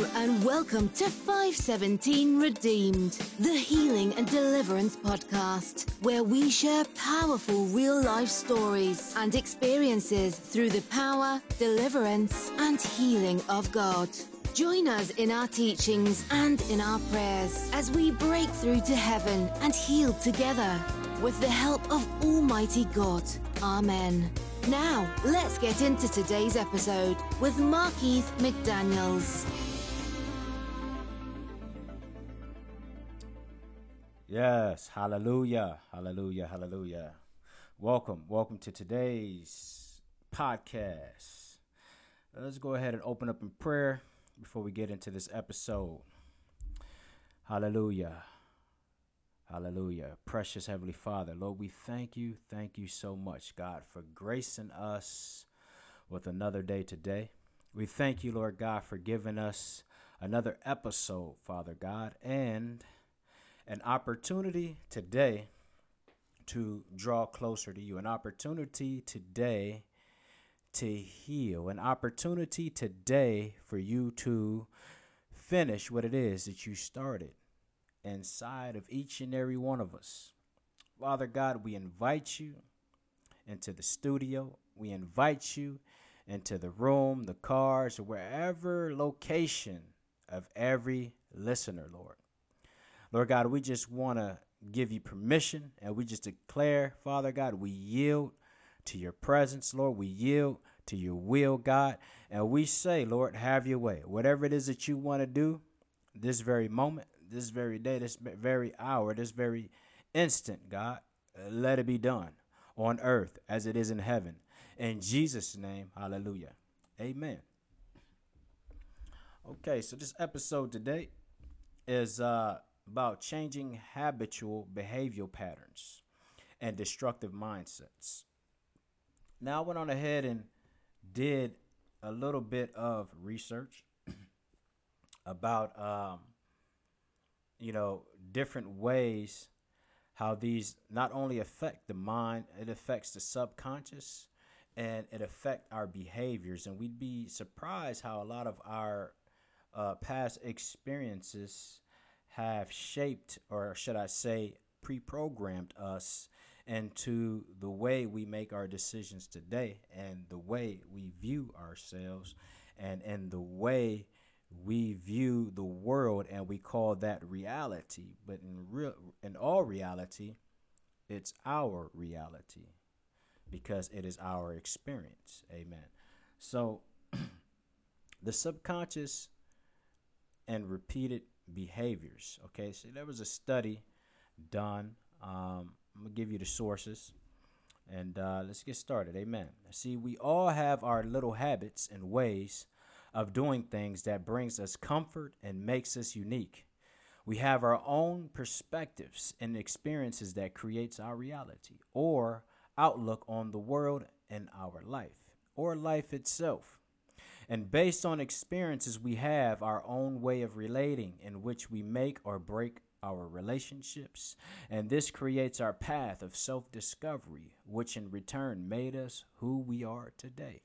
and welcome to 517 Redeemed, the healing and deliverance podcast, where we share powerful real-life stories and experiences through the power, deliverance, and healing of God. Join us in our teachings and in our prayers as we break through to heaven and heal together with the help of Almighty God. Amen. Now, let's get into today's episode with Markeith McDaniels. Yes, hallelujah, hallelujah, hallelujah. Welcome to today's podcast. Let's go ahead and open up in prayer before we get into this episode. Hallelujah, hallelujah. Precious Heavenly Father, Lord, we thank you so much, God, for gracing us with another day today. We thank you, Lord God, for giving us another episode, Father God, and an opportunity today to draw closer to you, an opportunity today to heal, an opportunity today for you to finish what it is that you started inside of each and every one of us. Father God, we invite you into the studio. We invite you into the room, the cars, or wherever location of every listener, Lord. Lord God, we just want to give you permission, and we just declare, Father God, we yield to your presence, Lord. We yield to your will, God. And we say, Lord, have your way. Whatever it is that you want to do this very moment, this very day, this very hour, this very instant, God, let it be done on earth as it is in heaven. In Jesus' name, hallelujah. Amen. Okay, so this episode today is about changing habitual behavioral patterns and destructive mindsets. Now, I went on ahead and did a little bit of research about, different ways how these not only affect the mind, it affects the subconscious and it affects our behaviors. And we'd be surprised how a lot of our past experiences have shaped, or should I say, pre-programmed us into the way we make our decisions today and the way we view ourselves and the way we view the world, and we call that reality. But in all reality, it's our reality because it is our experience. Amen. So the subconscious and repeated behaviors. Okay, so there was a study done. I'm gonna give you the sources, and let's get started. Amen. See, we all have our little habits and ways of doing things that brings us comfort and makes us unique. We have our own perspectives and experiences that creates our reality or outlook on the world and our life or life itself. And based on experiences, we have our own way of relating in which we make or break our relationships. And this creates our path of self-discovery, which in return made us who we are today.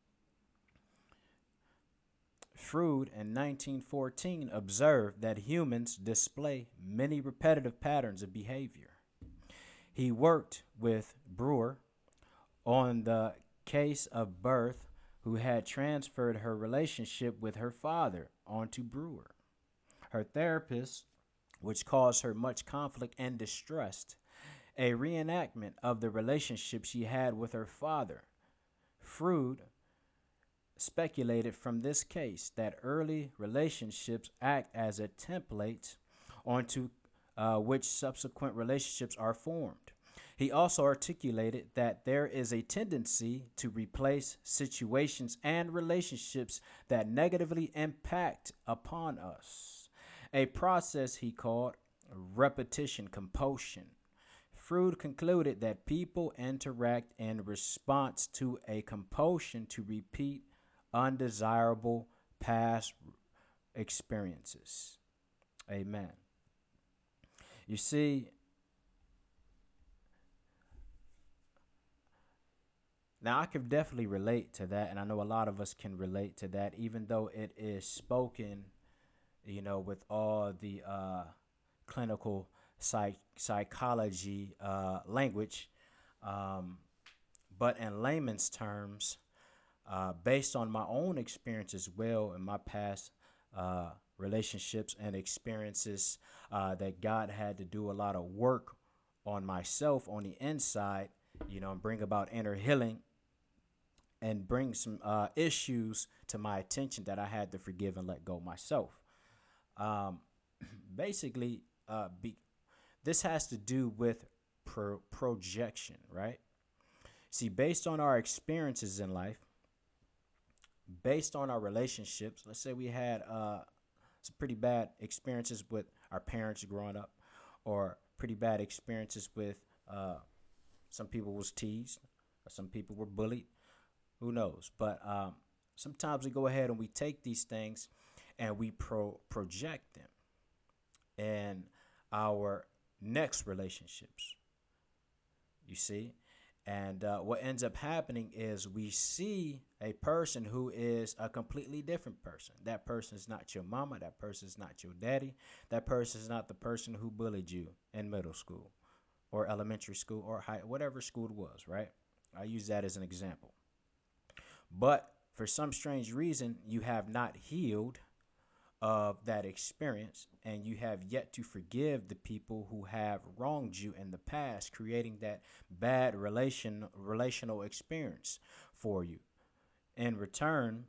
Freud in 1914 observed that humans display many repetitive patterns of behavior. He worked with Breuer on the case of Berthe, who had transferred her relationship with her father onto Breuer. Her therapist, which caused her much conflict and distress, a reenactment of the relationship she had with her father. Freud speculated from this case that early relationships act as a template onto which subsequent relationships are formed. He also articulated that there is a tendency to replace situations and relationships that negatively impact upon us, a process he called repetition compulsion. Freud concluded that people interact in response to a compulsion to repeat undesirable past experiences. Amen. You see, now I can definitely relate to that, and I know a lot of us can relate to that, even though it is spoken with all the clinical psychology language. Um, but in layman's terms, based on my own experience as well in my past relationships and experiences, that God had to do a lot of work on myself on the inside, and bring about inner healing and bring some issues to my attention that I had to forgive and let go myself. Um, basically, this has to do with projection, right? See, based on our experiences in life, based on our relationships, let's say we had some pretty bad experiences with our parents growing up, or pretty bad experiences with some people was teased, or some people were bullied. Who knows? But sometimes we go ahead and we take these things and we project them in our next relationships. You see? And what ends up happening is we see a person who is a completely different person. That person is not your mama. That person is not your daddy. That person is not the person who bullied you in middle school or elementary school or high, whatever school it was, right? I use that as an example. But for some strange reason, you have not healed of that experience, and you have yet to forgive the people who have wronged you in the past, creating that bad relational experience for you. In return,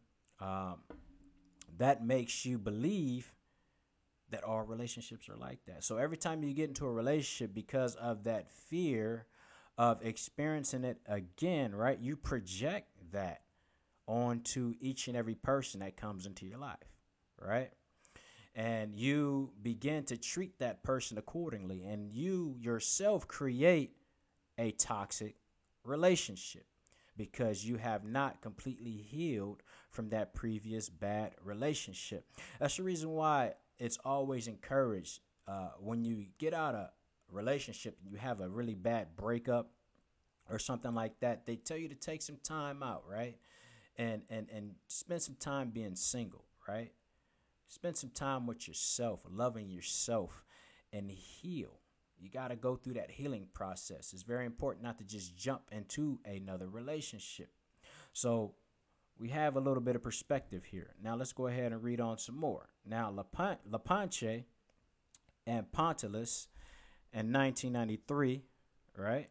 that makes you believe that all relationships are like that. So every time you get into a relationship, because of that fear of experiencing it again, right, you project that onto each and every person that comes into your life, right? And you begin to treat that person accordingly, and you yourself create a toxic relationship because you have not completely healed from that previous bad relationship. That's the reason why it's always encouraged, when you get out of a relationship and you have a really bad breakup or something like that, they tell you to take some time out, right? And spend some time being single, right? Spend some time with yourself, loving yourself, and heal. You got to go through that healing process. It's very important not to just jump into another relationship. So we have a little bit of perspective here. Now let's go ahead and read on some more. Now, Lapanche and Pontilus in 1993, right,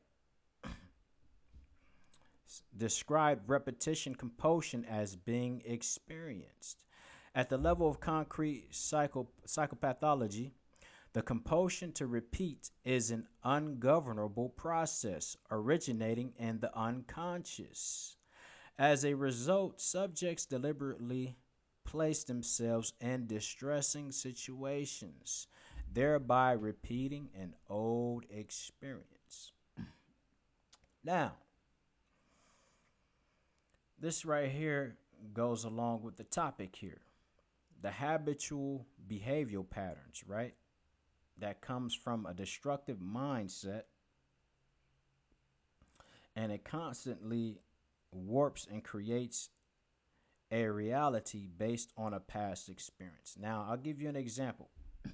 described repetition compulsion as being experienced. At the level of concrete psychopathology, the compulsion to repeat is an ungovernable process originating in the unconscious. As a result, subjects deliberately place themselves in distressing situations, thereby repeating an old experience. Now, this right here goes along with the topic here. The habitual behavioral patterns, right? That comes from a destructive mindset, and it constantly warps and creates a reality based on a past experience. Now, I'll give you an example.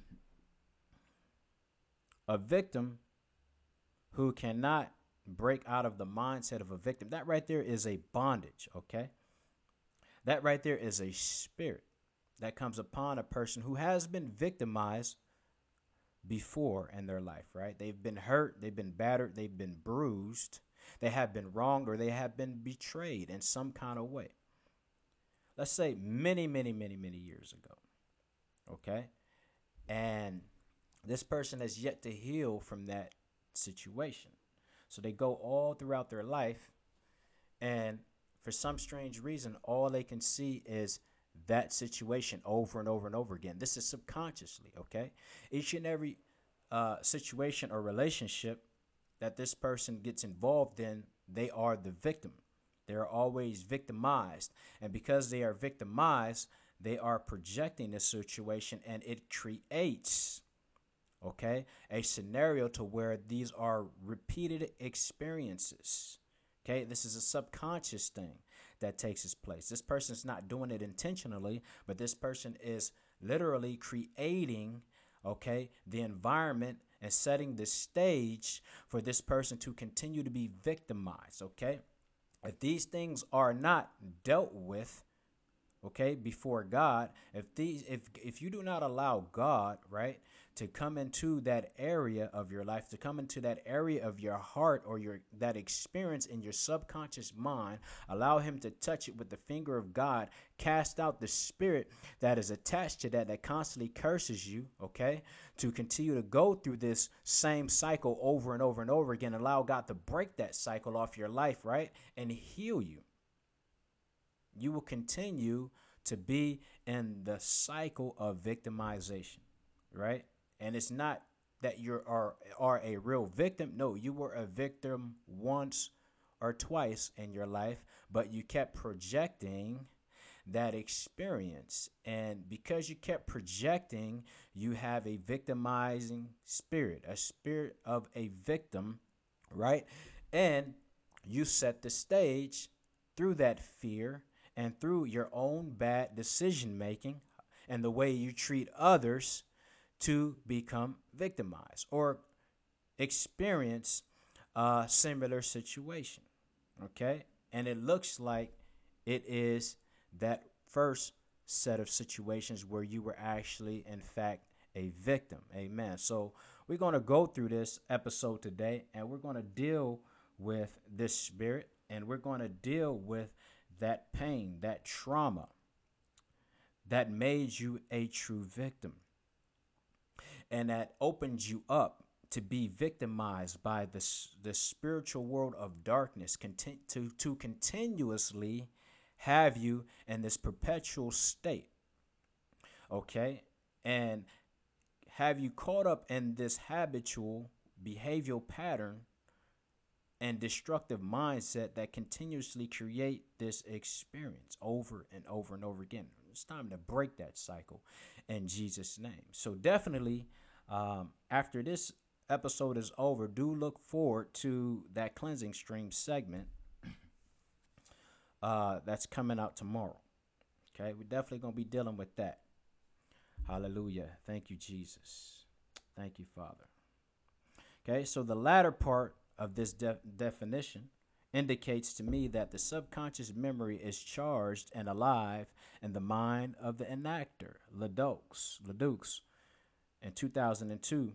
A victim who cannot break out of the mindset of a victim, that right there is a bondage, okay? That right there is a spirit that comes upon a person who has been victimized before in their life, right? They've been hurt, they've been battered, they've been bruised, they have been wronged, or they have been betrayed in some kind of way. Let's say many, many, many, many years ago, okay? And this person has yet to heal from that situation. So they go all throughout their life, and for some strange reason, all they can see is that situation over and over and over again. This is subconsciously, okay? Each and every situation or relationship that this person gets involved in, they are the victim. They're always victimized. And because they are victimized, they are projecting this situation, and it creates, okay, a scenario to where these are repeated experiences. Okay, this is a subconscious thing that takes its place. This person's not doing it intentionally, but this person is literally creating, okay, the environment and setting the stage for this person to continue to be victimized, okay? If these things are not dealt with, okay, before God, if you do not allow God, right, to come into that area of your life, to come into that area of your heart or your that experience in your subconscious mind, allow him to touch it with the finger of God, cast out the spirit that is attached to that constantly curses you, okay, to continue to go through this same cycle over and over and over again, allow God to break that cycle off your life, right, and heal you. You will continue to be in the cycle of victimization, right? And it's not that you are a real victim. No, you were a victim once or twice in your life, but you kept projecting that experience. And because you kept projecting, you have a victimizing spirit, a spirit of a victim, right? And you set the stage through that fear and through your own bad decision making and the way you treat others to become victimized or experience a similar situation. Okay. And it looks like it is that first set of situations where you were actually, in fact, a victim. Amen. So we're going to go through this episode today and we're going to deal with this spirit and we're going to deal with that pain, that trauma that made you a true victim and that opened you up to be victimized by the spiritual world of darkness, to continuously have you in this perpetual state, okay, and have you caught up in this habitual behavioral pattern and destructive mindset that continuously create this experience over and over and over again. It's time to break that cycle in Jesus' name. So definitely, after this episode is over, do look forward to that cleansing stream segment that's coming out tomorrow. Okay, we're definitely going to be dealing with that. Hallelujah. Thank you, Jesus. Thank you, Father. Okay, so the latter part of this definition indicates to me that the subconscious memory is charged and alive in the mind of the enactor, Ledoux, in 2002,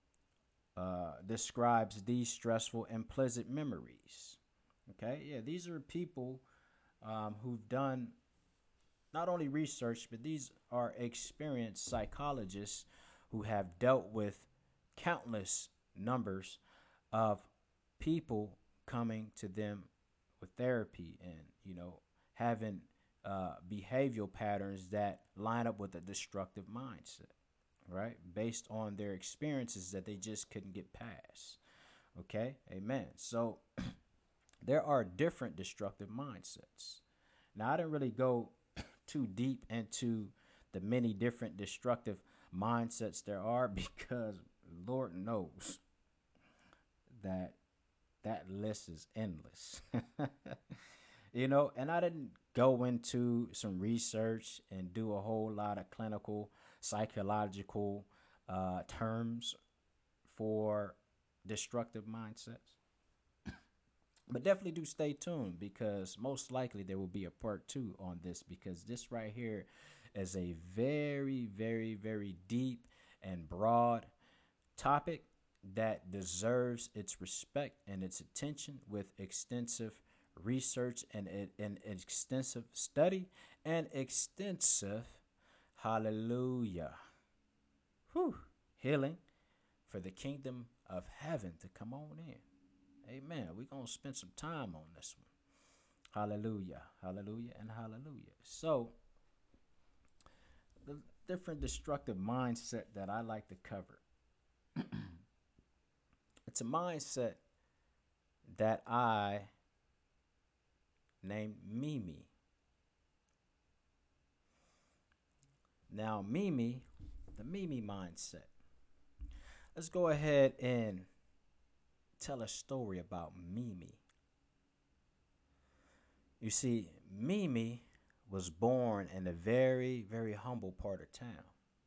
describes these stressful implicit memories. Okay, yeah, these are people who've done not only research, but these are experienced psychologists who have dealt with countless numbers of people coming to them with therapy and, having behavioral patterns that line up with a destructive mindset, right? Based on their experiences that they just couldn't get past. Okay. Amen. So there are different destructive mindsets. Now, I didn't really go too deep into the many different destructive mindsets there are because Lord knows that list is endless. And I didn't go into some research and do a whole lot of clinical psychological terms for destructive mindsets. But definitely do stay tuned because most likely there will be a part 2 on this because this right here is a very, very, very deep and broad topic that deserves its respect and its attention with extensive research and extensive study and extensive, hallelujah, healing for the kingdom of heaven to come on in. Amen. We're going to spend some time on this one. Hallelujah, hallelujah, and hallelujah. So, the different destructive mindset that I like to cover. It's a mindset that I named Mimi. Now, Mimi, the Mimi mindset. Let's go ahead and tell a story about Mimi. You see, Mimi was born in a very, very humble part of town.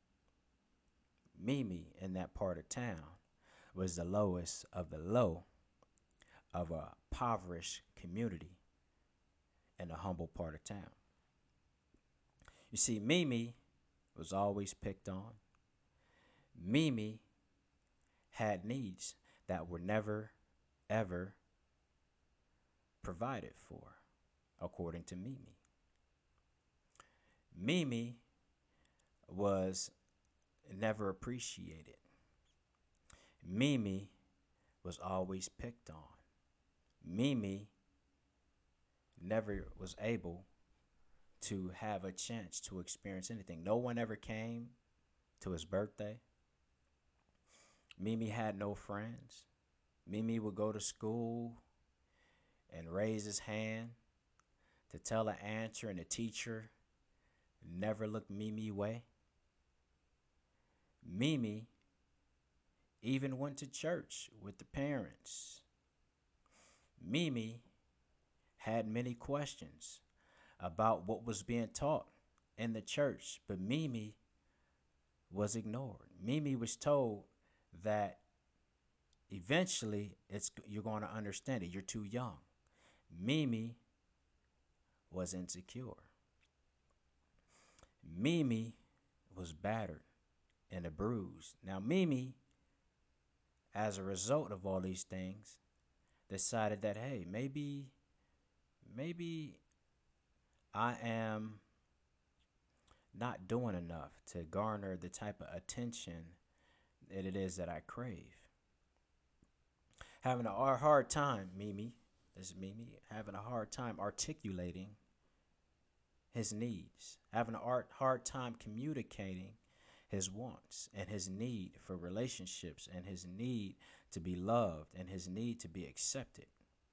Mimi in that part of town was the lowest of the low of a impoverished community in a humble part of town. You see, Mimi was always picked on. Mimi had needs that were never, ever provided for, according to Mimi. Mimi was never appreciated. Mimi was always picked on. Mimi never was able to have a chance to experience anything. No one ever came to his birthday. Mimi had no friends. Mimi would go to school and raise his hand to tell an answer, and the teacher never looked Mimi way. Mimi even went to church with the parents. Mimi had many questions about what was being taught in the church, but Mimi was ignored. Mimi was told that eventually you're going to understand it. You're too young. Mimi was insecure. Mimi was battered and bruised. Now, Mimi, as a result of all these things, decided that, hey, maybe I am not doing enough to garner the type of attention that it is that I crave. Having a hard time, having a hard time articulating his needs, having a hard time communicating his wants and his need for relationships and his need to be loved and his need to be accepted.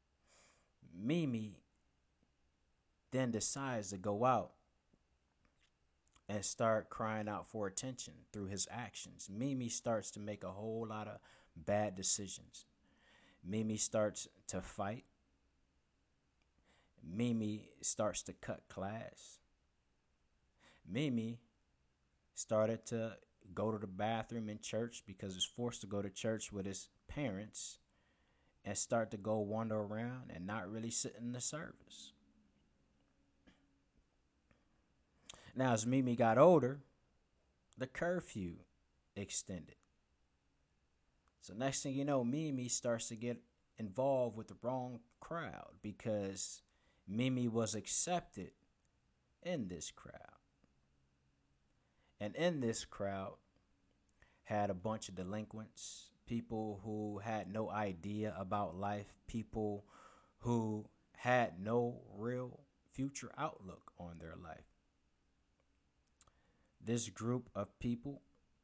Mimi then decides to go out and start crying out for attention through his actions. Mimi starts to make a whole lot of bad decisions. Mimi starts to fight. Mimi starts to cut class. Mimi started to go to the bathroom in church because he's forced to go to church with his parents, and start to go wander around and not really sit in the service. Now, as Mimi got older, the curfew extended. So next thing you know, Mimi starts to get involved with the wrong crowd because Mimi was accepted in this crowd. And in this crowd had a bunch of delinquents, people who had no idea about life, people who had no real future outlook on their life. This group of people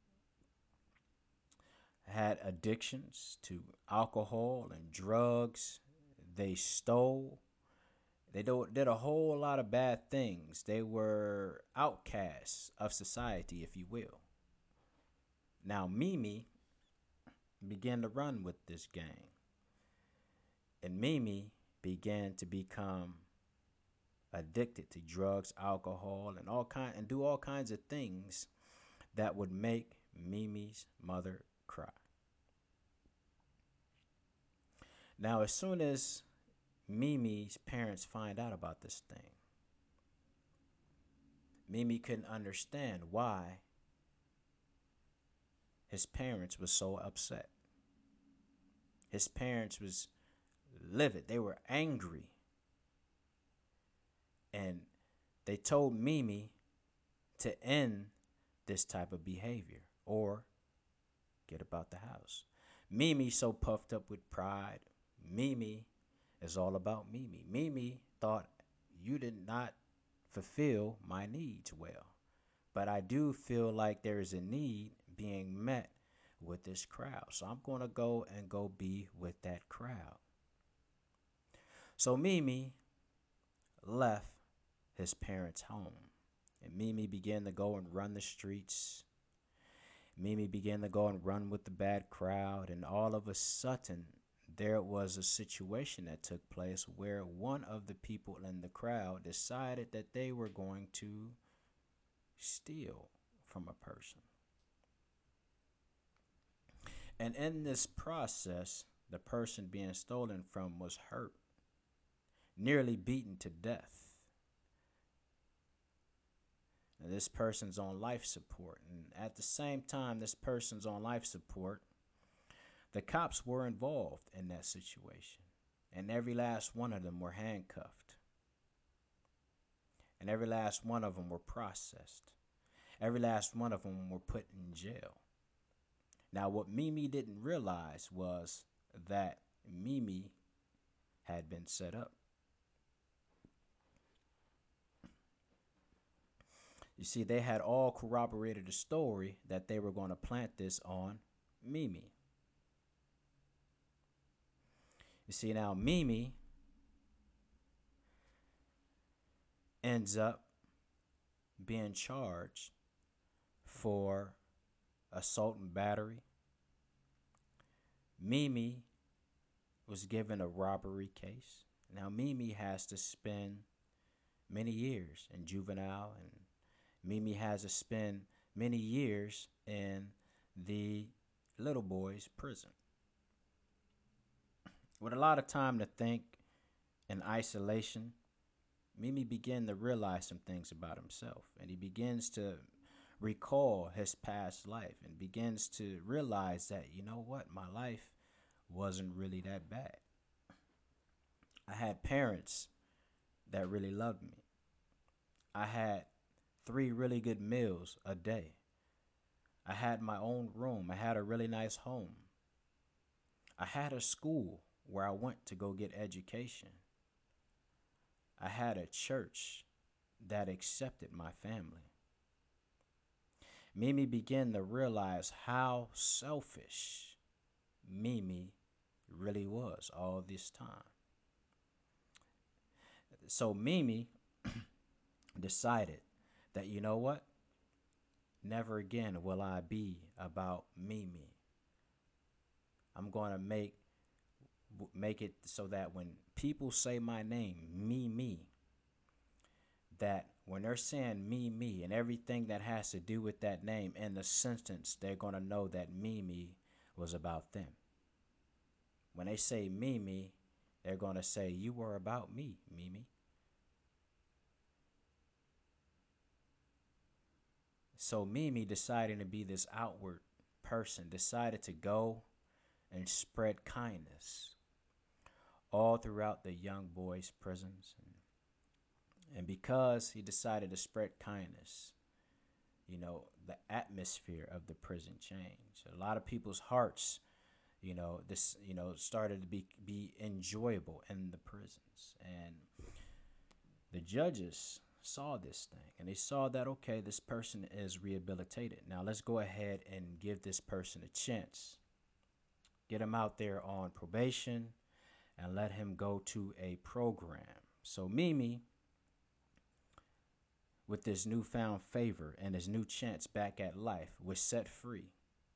had addictions to alcohol and drugs. They stole. They did a whole lot of bad things. They were outcasts of society, if you will. Now, Mimi began to run with this gang. And Mimi began to become addicted to drugs, alcohol, and do all kinds of things that would make Mimi's mother cry. Now, as soon as Mimi's parents find out about this thing, Mimi couldn't understand why his parents was so upset. His parents was livid. They were angry. And they told Mimi to end this type of behavior or get about the house. Mimi so puffed up with pride. Mimi is all about Mimi. Mimi thought, you did not fulfill my needs well. But I do feel like there is a need being met with this crowd. So I'm going to go be with that crowd. So Mimi left his parents' home. And Mimi began to go and run the streets. Mimi began to go and run with the bad crowd. And all of a sudden, there was a situation that took place where one of the people in the crowd decided that they were going to steal from a person. And in this process, the person being stolen from was hurt, nearly beaten to death. And this person's on life support. And at the same time, this person's on life support, the cops were involved in that situation. And every last one of them were handcuffed. And every last one of them were processed. Every last one of them were put in jail. Now, what Mimi didn't realize was that Mimi had been set up. You see, they had all corroborated the story that they were going to plant this on Mimi. You see, now Mimi ends up being charged for assault and battery. Mimi was given a robbery case. Now Mimi has to spend many years in juvenile, and Mimi has to spend many years in the little boy's prison. With a lot of time to think in isolation, Mimi began to realize some things about himself, and he begins to recall his past life and begins to realize that, you know what, my life wasn't really that bad. I had parents that really loved me. I had 3 really good meals a day. I had my own room. I had a really nice home. I had a school where I went to go get education. I had a church that accepted my family. Mimi began to realize how selfish Mimi really was all this time. So Mimi decided that, you know what? Never again will I be about Mimi. I'm going to make it so that when people say my name, Mimi, that when they're saying me, and everything that has to do with that name in the sentence, they're going to know that Mimi was about them. When they say Mimi, they're going to say, you were about me, Mimi. So Mimi, deciding to be this outward person, decided to go and spread kindness all throughout the young boys' prisons. And because he decided to spread kindness, you know, the atmosphere of the prison changed. A lot of people's hearts, started to be enjoyable in the prisons. And the judges saw this thing, and they saw that, okay, this person is rehabilitated. Now let's go ahead and give this person a chance. Get him out there on probation and let him go to a program. So Mimi, with this newfound favor and his new chance back at life, was set free.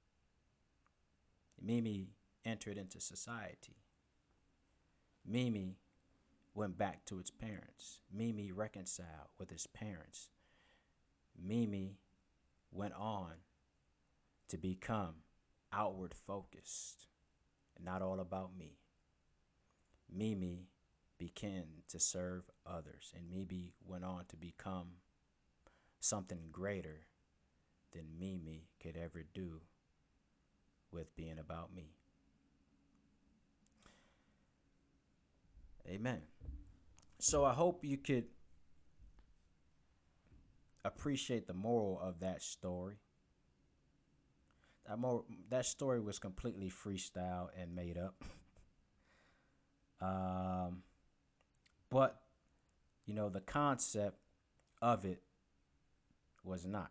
Mimi entered into society. Mimi went back to its parents. Mimi reconciled with his parents. Mimi went on to become outward focused and not all about me. Mimi began to serve others, and Mimi went on to become something greater than Mimi could ever do with being about me. Amen. So I hope you could appreciate the moral of that story. That story was completely freestyle and made up. But, the concept of it was not.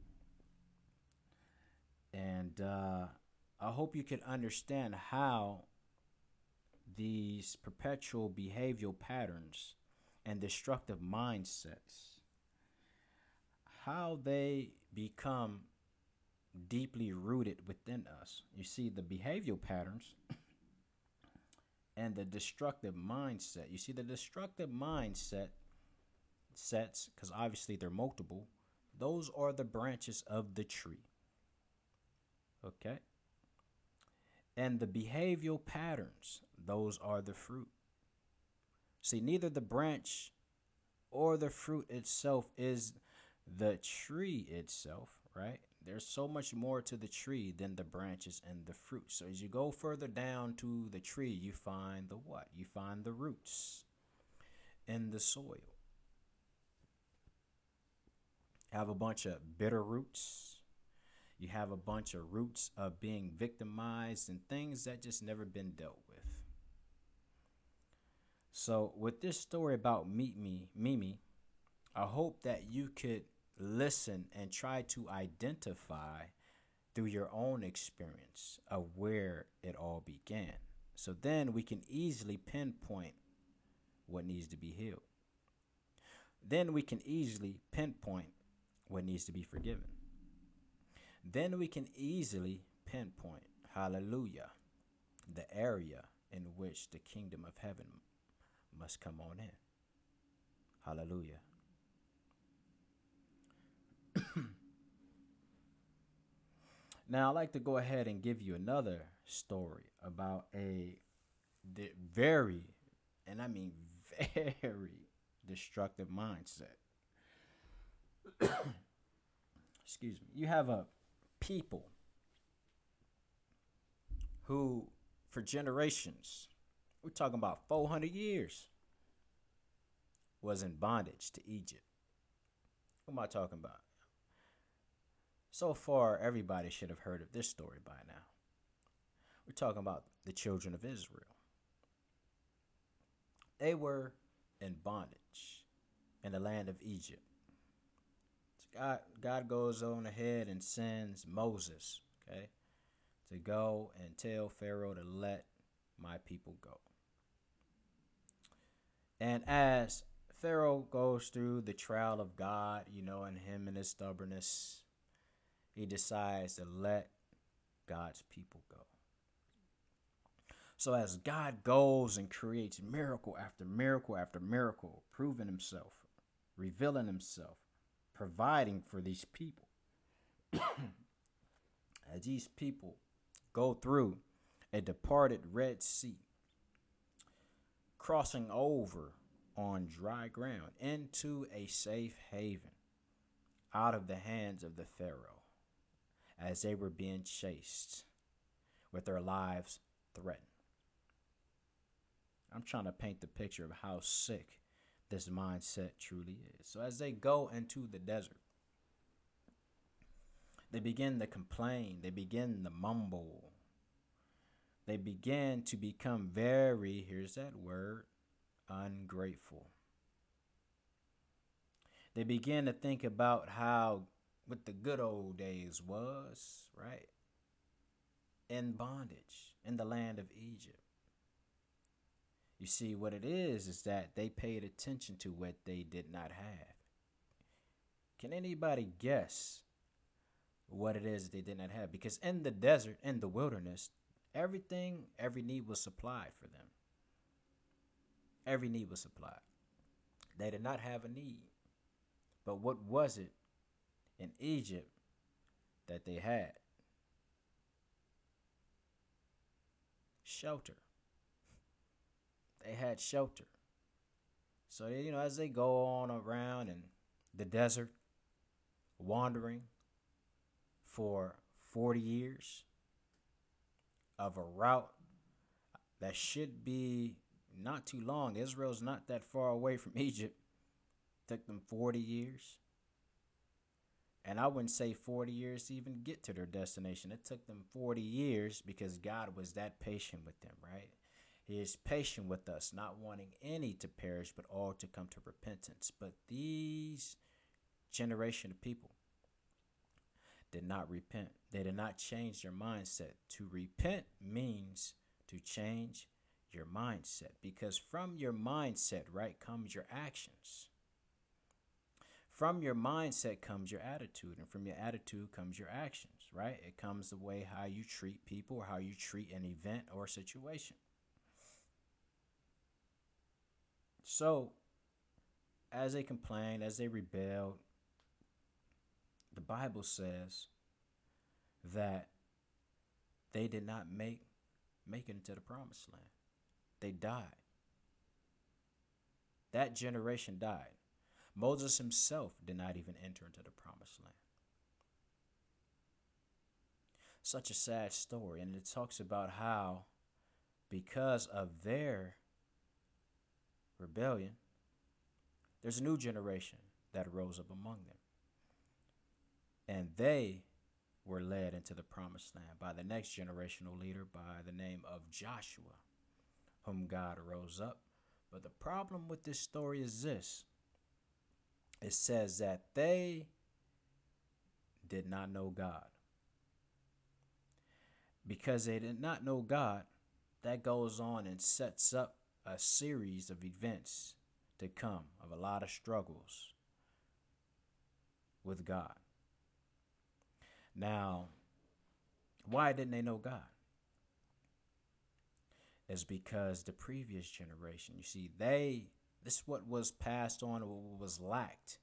And I hope you can understand how these perpetual behavioral patterns and destructive mindsets, how they become deeply rooted within us. You see, the behavioral patterns and the destructive mindset. You see, the destructive mindset sets, because obviously they're multiple, those are the branches of the tree. Okay. And the behavioral patterns, those are the fruit. See, neither the branch or the fruit itself is the tree itself, right? There's so much more to the tree than the branches and the fruit. So as you go further down to the tree, you find the what? You find the roots in the soil. Have a bunch of bitter roots. You have a bunch of roots of being victimized and things that just never been dealt with. So with this story about Mimi, I hope that you could listen and try to identify through your own experience of where it all began. So then we can easily pinpoint what needs to be healed. Then we can easily pinpoint what needs to be forgiven. Then we can easily pinpoint, hallelujah, the area in which the kingdom of heaven must come on in. Hallelujah. Now, I'd like to go ahead and give you another story about a very, and I mean very destructive mindset. Excuse me. You have a people who, for generations, we're talking about 400 years, was in bondage to Egypt. Who am I talking about? So far, everybody should have heard of this story by now. We're talking about the children of Israel. They were in bondage in the land of Egypt. So God goes on ahead and sends Moses, okay, to go and tell Pharaoh to let my people go. And as Pharaoh goes through the trial of God, and him and his stubbornness, he decides to let God's people go. So as God goes and creates miracle after miracle after miracle, proving himself, revealing himself, providing for these people, as these people go through a departed Red Sea, crossing over on dry ground into a safe haven out of the hands of the Pharaoh, as they were being chased with their lives threatened. I'm trying to paint the picture of how sick this mindset truly is. So as they go into the desert, they begin to complain. They begin to mumble. They begin to become very, here's that word, ungrateful. They begin to think about how what the good old days was, right? In bondage in the land of Egypt. You see, what it is that they paid attention to what they did not have. Can anybody guess what it is they did not have? Because in the desert, in the wilderness, every need was supplied for them. Every need was supplied. They did not have a need. But what was it in Egypt that they had? Shelter. They had shelter. So, as they go on around in the desert, wandering for 40 years of a route that should be not too long. Israel's not that far away from Egypt. Took them 40 years. And I wouldn't say 40 years to even get to their destination. It took them 40 years because God was that patient with them, right? He is patient with us, not wanting any to perish, but all to come to repentance. But these generation of people did not repent. They did not change their mindset. To repent means to change your mindset, because from your mindset, right, comes your actions. From your mindset comes your attitude, and from your attitude comes your actions, right? It comes the way how you treat people or how you treat an event or situation. So, as they complained, as they rebelled, the Bible says that they did not make it into the promised land. They died. That generation died. Moses himself did not even enter into the promised land. Such a sad story. And it talks about how, because of their rebellion, there's a new generation that arose up among them. And they were led into the promised land by the next generational leader by the name of Joshua, whom God rose up. But the problem with this story is this. It says that they did not know God. Because they did not know God, that goes on and sets up a series of events to come, of a lot of struggles with God. Now, why didn't they know God? It's because the previous generation, you see, this is what was passed on, or what was lacked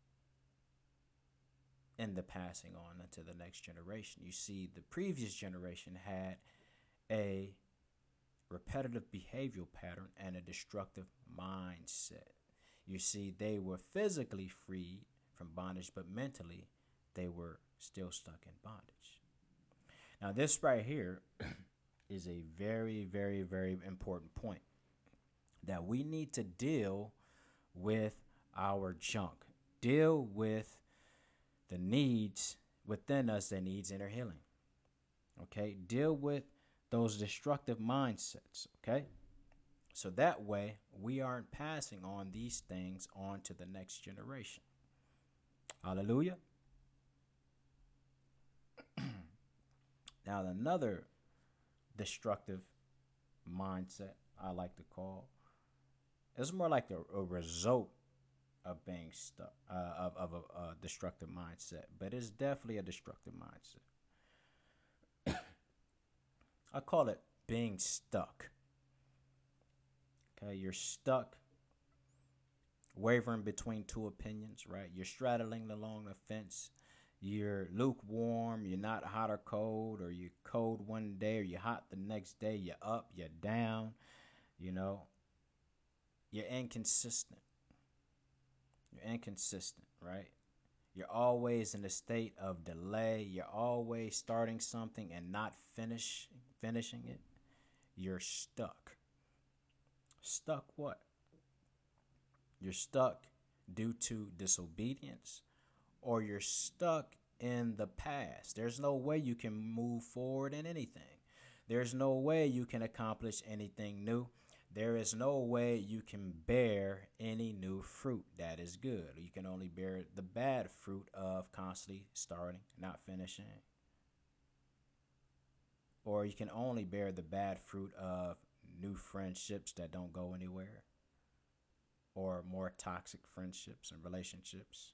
in the passing on into the next generation. You see, the previous generation had a repetitive behavioral pattern and a destructive mindset. You see, they were physically freed from bondage, but mentally they were still stuck in bondage. Now, this right here is a very, very, very important point, that we need to deal with our junk, deal with the needs within us that needs inner healing. Okay, deal with those destructive mindsets. Okay, so that way we aren't passing on these things on to the next generation. Hallelujah. Now, another destructive mindset I like to call is more like a result of being stuck, of a destructive mindset, but it's definitely a destructive mindset. I call it being stuck. Okay, you're stuck, wavering between two opinions, right? You're straddling along the fence. You're lukewarm, you're not hot or cold, or you're cold one day, or you're hot the next day, you're up, you're down, you're inconsistent. You're inconsistent, right? You're always in a state of delay. You're always starting something and not finishing it. You're stuck. Stuck what? You're stuck due to disobedience, or you're stuck in the past. There's no way you can move forward in anything. There's no way you can accomplish anything new. There is no way you can bear any new fruit that is good. You can only bear the bad fruit of constantly starting, not finishing. Or you can only bear the bad fruit of new friendships that don't go anywhere, or more toxic friendships and relationships.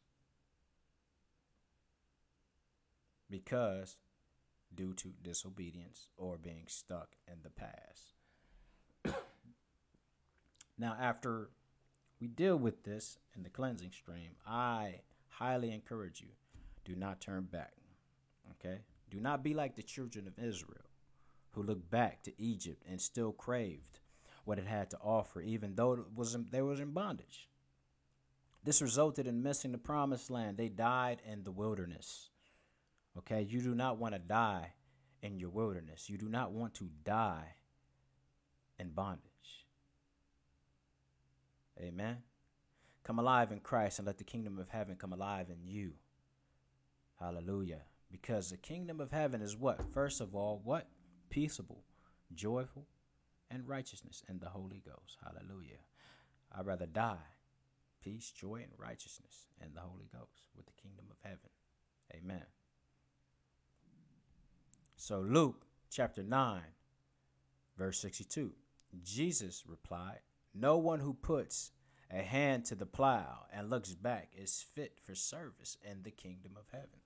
Because due to disobedience or being stuck in the past. Now, after we deal with this in the cleansing stream, I highly encourage you, do not turn back. Okay? Do not be like the children of Israel, who looked back to Egypt and still craved what it had to offer, even though they was in bondage. This resulted in missing the promised land. They died in the wilderness. Okay, you do not want to die in your wilderness. You do not want to die in bondage. Amen. Come alive in Christ and let the kingdom of heaven come alive in you. Hallelujah. Because the kingdom of heaven is what? First of all, what? Peaceable, joyful, and righteousness in the Holy Ghost. Hallelujah. I'd rather die. Peace, joy, and righteousness in the Holy Ghost with the kingdom of heaven. Amen. So Luke chapter 9, verse 62, Jesus replied, "No one who puts a hand to the plow and looks back is fit for service in the kingdom of heaven."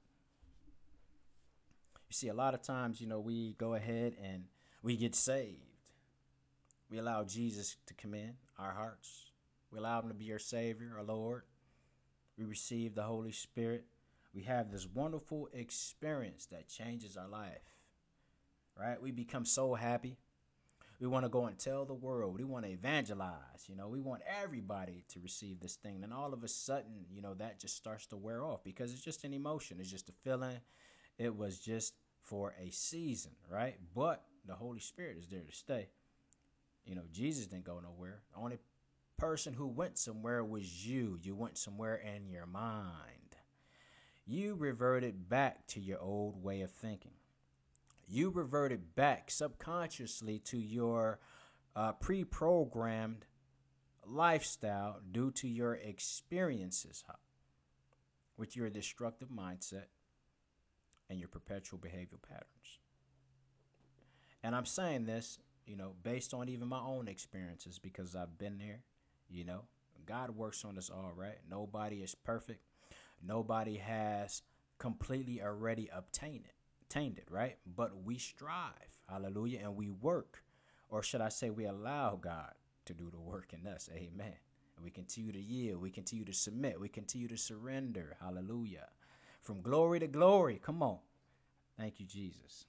You see, a lot of times, we go ahead and we get saved. We allow Jesus to come in our hearts We allow him to be our Savior, our Lord. We receive the Holy Spirit. We have this wonderful experience that changes our life, right? We become so happy. We want to go and tell the world. We want to evangelize. We want everybody to receive this thing. And all of a sudden, that just starts to wear off because it's just an emotion. It's just a feeling. It was just for a season, right? But the Holy Spirit is there to stay. Jesus didn't go nowhere. The only person who went somewhere was you. You went somewhere in your mind. You reverted back to your old way of thinking. You reverted back subconsciously to your pre-programmed lifestyle due to your experiences with your destructive mindset and your perpetual behavioral patterns. And I'm saying this, based on even my own experiences because I've been there. God works on us all, right? Nobody is perfect. Nobody has completely already obtained it, right? But we strive, hallelujah, and we work, or should I say we allow God to do the work in us, amen. And we continue to yield, we continue to submit, we continue to surrender, hallelujah. From glory to glory, come on. Thank you, Jesus.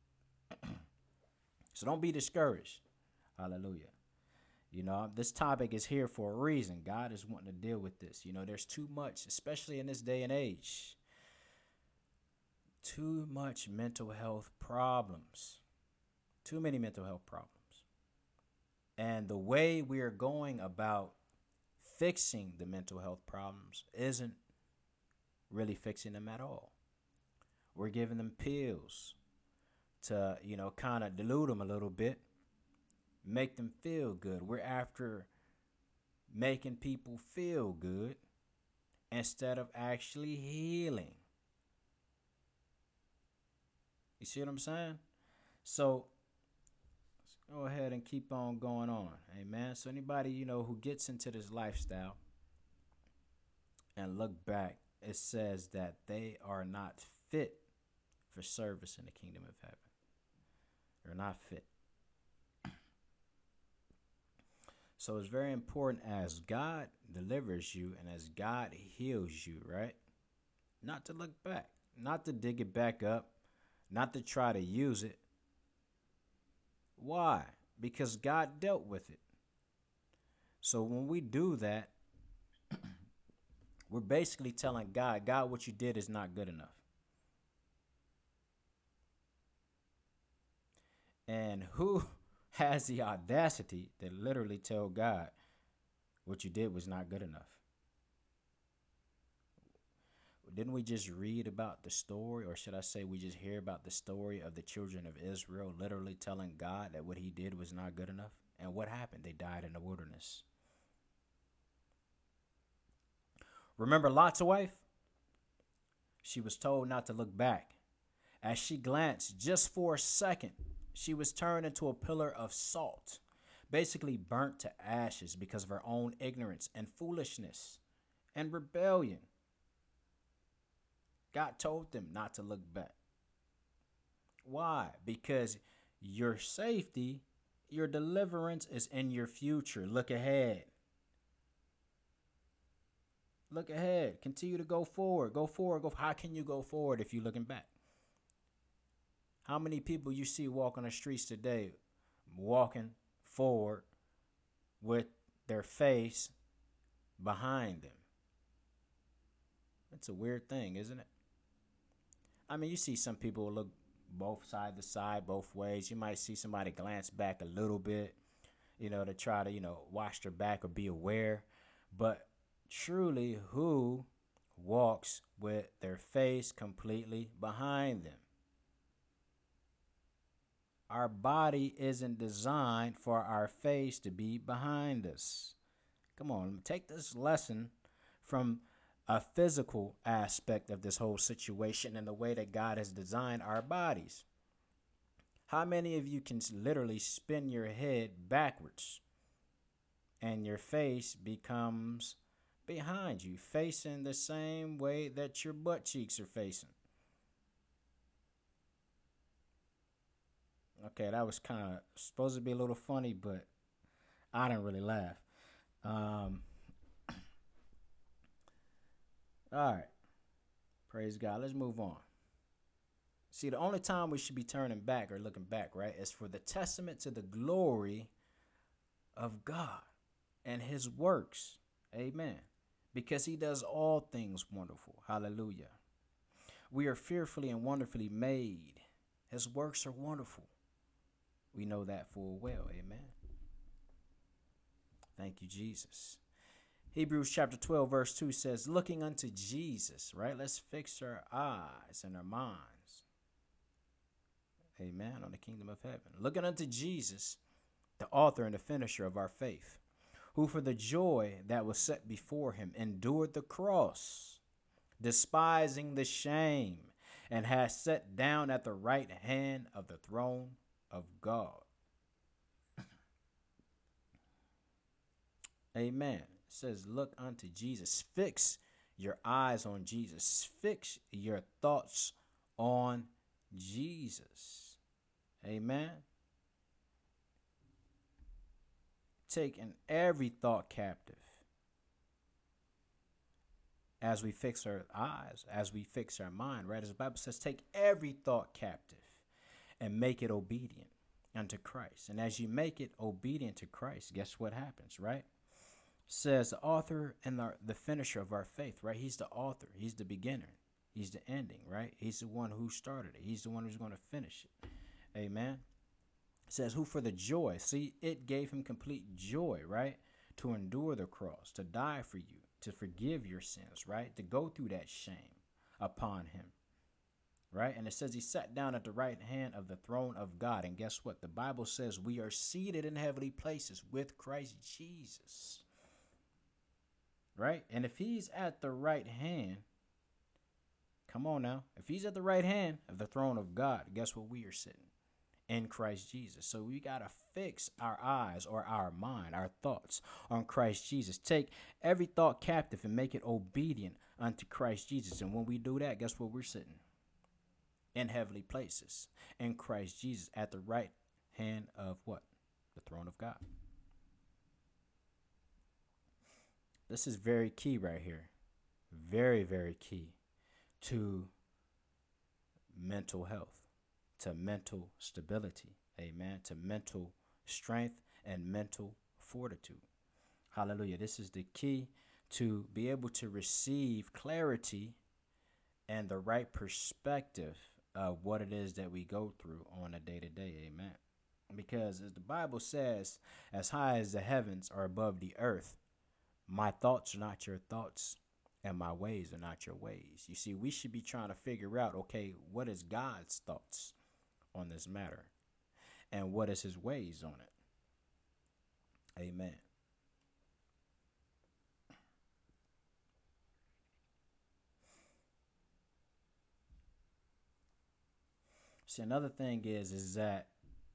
So don't be discouraged, hallelujah. This topic is here for a reason. God is wanting to deal with this. There's too much, especially in this day and age. Too much mental health problems. Too many mental health problems. And the way we are going about fixing the mental health problems isn't really fixing them at all. We're giving them pills to, kind of dilute them a little bit, make them feel good. We're after making people feel good instead of actually healing. You see what I'm saying? So let's go ahead and keep on going on. Amen. So anybody, who gets into this lifestyle and look back, it says that they are not fit for service in the kingdom of heaven. They're not fit. So it's very important as God delivers you and as God heals you, right? Not to look back, not to dig it back up, not to try to use it. Why? Because God dealt with it. So when we do that, we're basically telling God, what you did is not good enough. And who has the audacity to literally tell God what you did was not good enough? Didn't we just read about the story, or should I say we just hear about the story of the children of Israel literally telling God that what he did was not good enough? And what happened? They died in the wilderness. Remember Lot's wife? She was told not to look back. As she glanced just for a second, she was turned into a pillar of salt, basically burnt to ashes because of her own ignorance and foolishness and rebellion. God told them not to look back. Why? Because your safety, your deliverance is in your future. Look ahead. Look ahead. Continue to go forward. Go forward. How can you go forward if you're looking back? How many people you see walking the streets today, walking forward with their face behind them? It's a weird thing, isn't it? I mean, you see some people look both side to side, both ways. You might see somebody glance back a little bit, to try to, watch their back or be aware. But truly, who walks with their face completely behind them? Our body isn't designed for our face to be behind us. Come on, take this lesson from a physical aspect of this whole situation and the way that God has designed our bodies. How many of you can literally spin your head backwards and your face becomes behind you, facing the same way that your butt cheeks are facing? Okay, that was kind of supposed to be a little funny, but I didn't really laugh. All right. Praise God. Let's move on. See, the only time we should be turning back or looking back, right, is for the testament to the glory of God and his works. Amen. Because he does all things wonderful. Hallelujah. We are fearfully and wonderfully made. His works are wonderful. We know that full well. Amen. Thank you, Jesus. Hebrews chapter 12, verse 2 says, looking unto Jesus, right? Let's fix our eyes and our minds. Amen. On the kingdom of heaven. Looking unto Jesus, the author and the finisher of our faith, who for the joy that was set before him endured the cross, despising the shame, and has sat down at the right hand of the throne of God. Amen. It says, look unto Jesus. Fix your eyes on Jesus. Fix your thoughts on Jesus. Amen. Taking every thought captive as we fix our eyes, as we fix our mind, right? As the Bible says, take every thought captive and make it obedient unto Christ. And as you make it obedient to Christ, guess what happens, right? Says the author and the finisher of our faith, right? He's the author. He's the beginner. He's the ending, right? He's the one who started it. He's the one who's going to finish it. Amen. It says, who for the joy, see, it gave him complete joy, right? To endure the cross, to die for you, to forgive your sins, right? To go through that shame upon him, right? And it says he sat down at the right hand of the throne of God. And guess what? The Bible says we are seated in heavenly places with Christ Jesus. Right? And if he's at the right hand, come on now. If he's at the right hand of the throne of God, guess what? We are sitting in Christ Jesus. So we got to fix our eyes or our mind, our thoughts on Christ Jesus. Take every thought captive and make it obedient unto Christ Jesus. And when we do that, guess what? We're sitting in heavenly places in Christ Jesus at the right hand of what? The throne of God. This is very key right here. Very, very key to mental health, to mental stability. Amen. To mental strength and mental fortitude. Hallelujah. This is the key to be able to receive clarity and the right perspective of what it is that we go through on a day-to-day. Amen. Because as the Bible says, as high as the heavens are above the earth, my thoughts are not your thoughts, and my ways are not your ways. You see, we should be trying to figure out, okay, what is God's thoughts on this matter? And what is his ways on it? Amen. See, another thing is that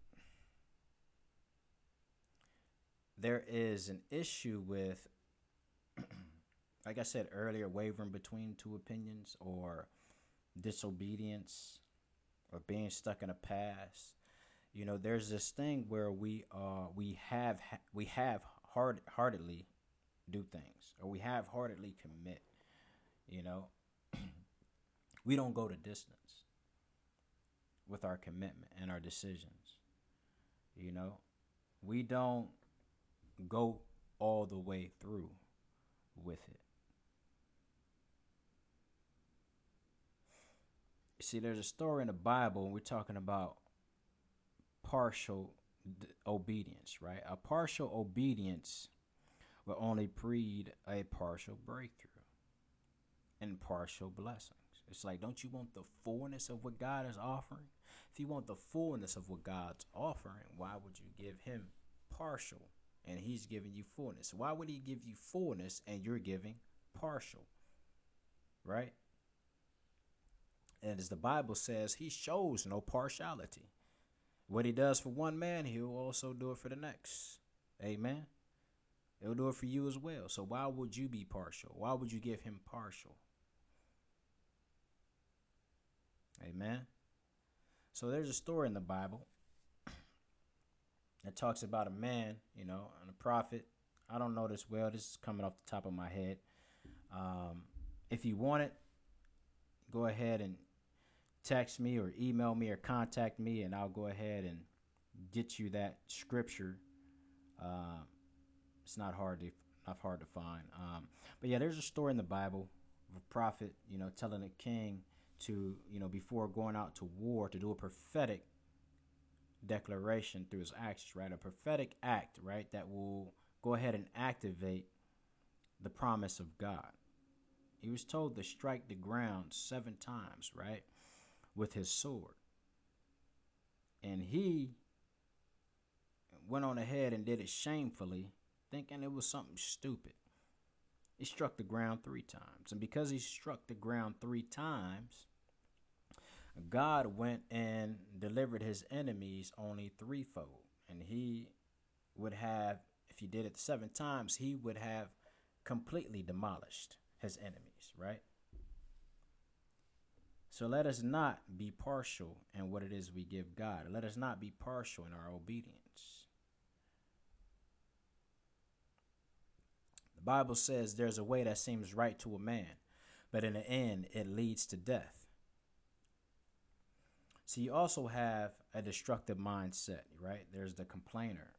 there is an issue with, like I said earlier, wavering between two opinions or disobedience or being stuck in the past. You know, there's this thing where we have heartedly do things, or we have heartedly commit. You know, we don't go to distance with our commitment and our decisions. You know, we don't go all the way through with it. See, there's a story in the Bible, and we're talking about partial obedience, right? A partial obedience will only breed a partial breakthrough and partial blessings. It's like, don't you want the fullness of what God is offering? If you want the fullness of what God's offering, why would you give him partial and he's giving you fullness? Why would he give you fullness and you're giving partial, right? And as the Bible says, he shows no partiality. What he does for one man, he'll also do it for the next. Amen. He'll do it for you as well. So why would you be partial? Why would you give him partial? Amen. So there's a story in the Bible that talks about a man, you know, and a prophet. I don't know this well. This is coming off the top of my head. If you want it, go ahead and text me or email me or contact me, and I'll go ahead and get you that scripture. Uh, it's not hard to find. But yeah, there's a story in the Bible of a prophet, telling a king to, before going out to war, to do a prophetic declaration through his actions, right? A prophetic act, right, that will go ahead and activate the promise of God. He was told to strike the ground 7 times, right, with his sword. And he went on ahead and did it shamefully, thinking it was something stupid. He struck the ground 3 times. And because he struck the ground 3 times, God went and delivered his enemies only threefold. And he would have, if he did it 7 times, he would have completely demolished his enemies, right? So let us not be partial in what it is we give God. Let us not be partial in our obedience. The Bible says there's a way that seems right to a man, but in the end, it leads to death. So you also have a destructive mindset, right? There's the complainer,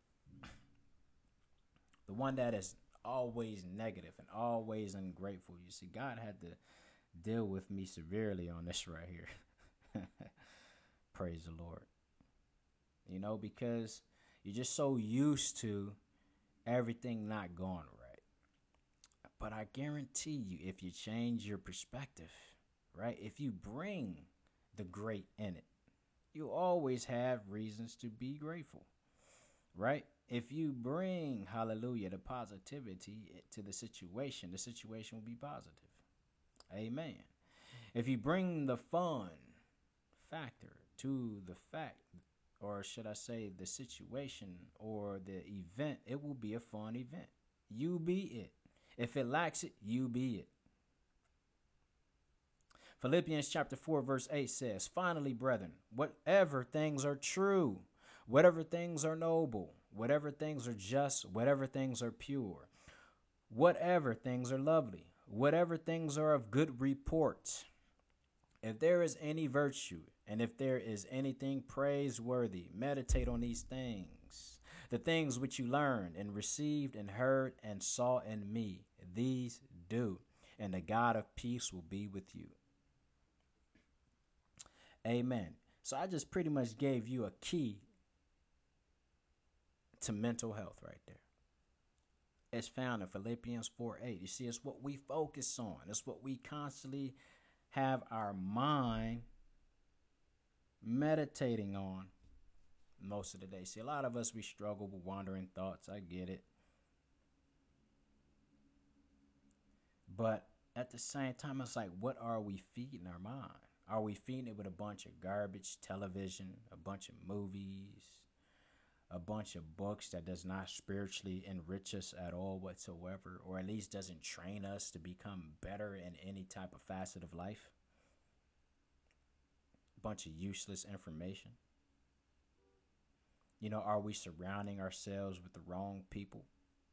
the one that is always negative and always ungrateful. You see, God had to deal with me severely on this right here. Praise the Lord. Because you're just so used to everything not going right. But I guarantee you, if you change your perspective, right? If you bring the great in it, you always have reasons to be grateful, right? If you bring, hallelujah, the positivity to the situation will be positive. Amen. If you bring the fun factor to the fact, or should I say the situation or the event, it will be a fun event. You be it. If it lacks it, you be it. Philippians chapter 4, verse 8 says, "Finally, brethren, whatever things are true, whatever things are noble, whatever things are just, whatever things are pure, whatever things are lovely, whatever things are of good report, if there is any virtue, and if there is anything praiseworthy, meditate on these things. The things which you learned and received and heard and saw in me, these do, and the God of peace will be with you." Amen. So I just pretty much gave you a key to mental health right there. It's found in Philippians 4:8. You see, it's what we focus on. It's what we constantly have our mind meditating on most of the day. See, a lot of us, we struggle with wandering thoughts. I get it. But at the same time, it's like, what are we feeding our mind? Are we feeding it with a bunch of garbage television, a bunch of movies, a bunch of books that does not spiritually enrich us at all whatsoever, or at least doesn't train us to become better in any type of facet of life? A bunch of useless information. Are we surrounding ourselves with the wrong people?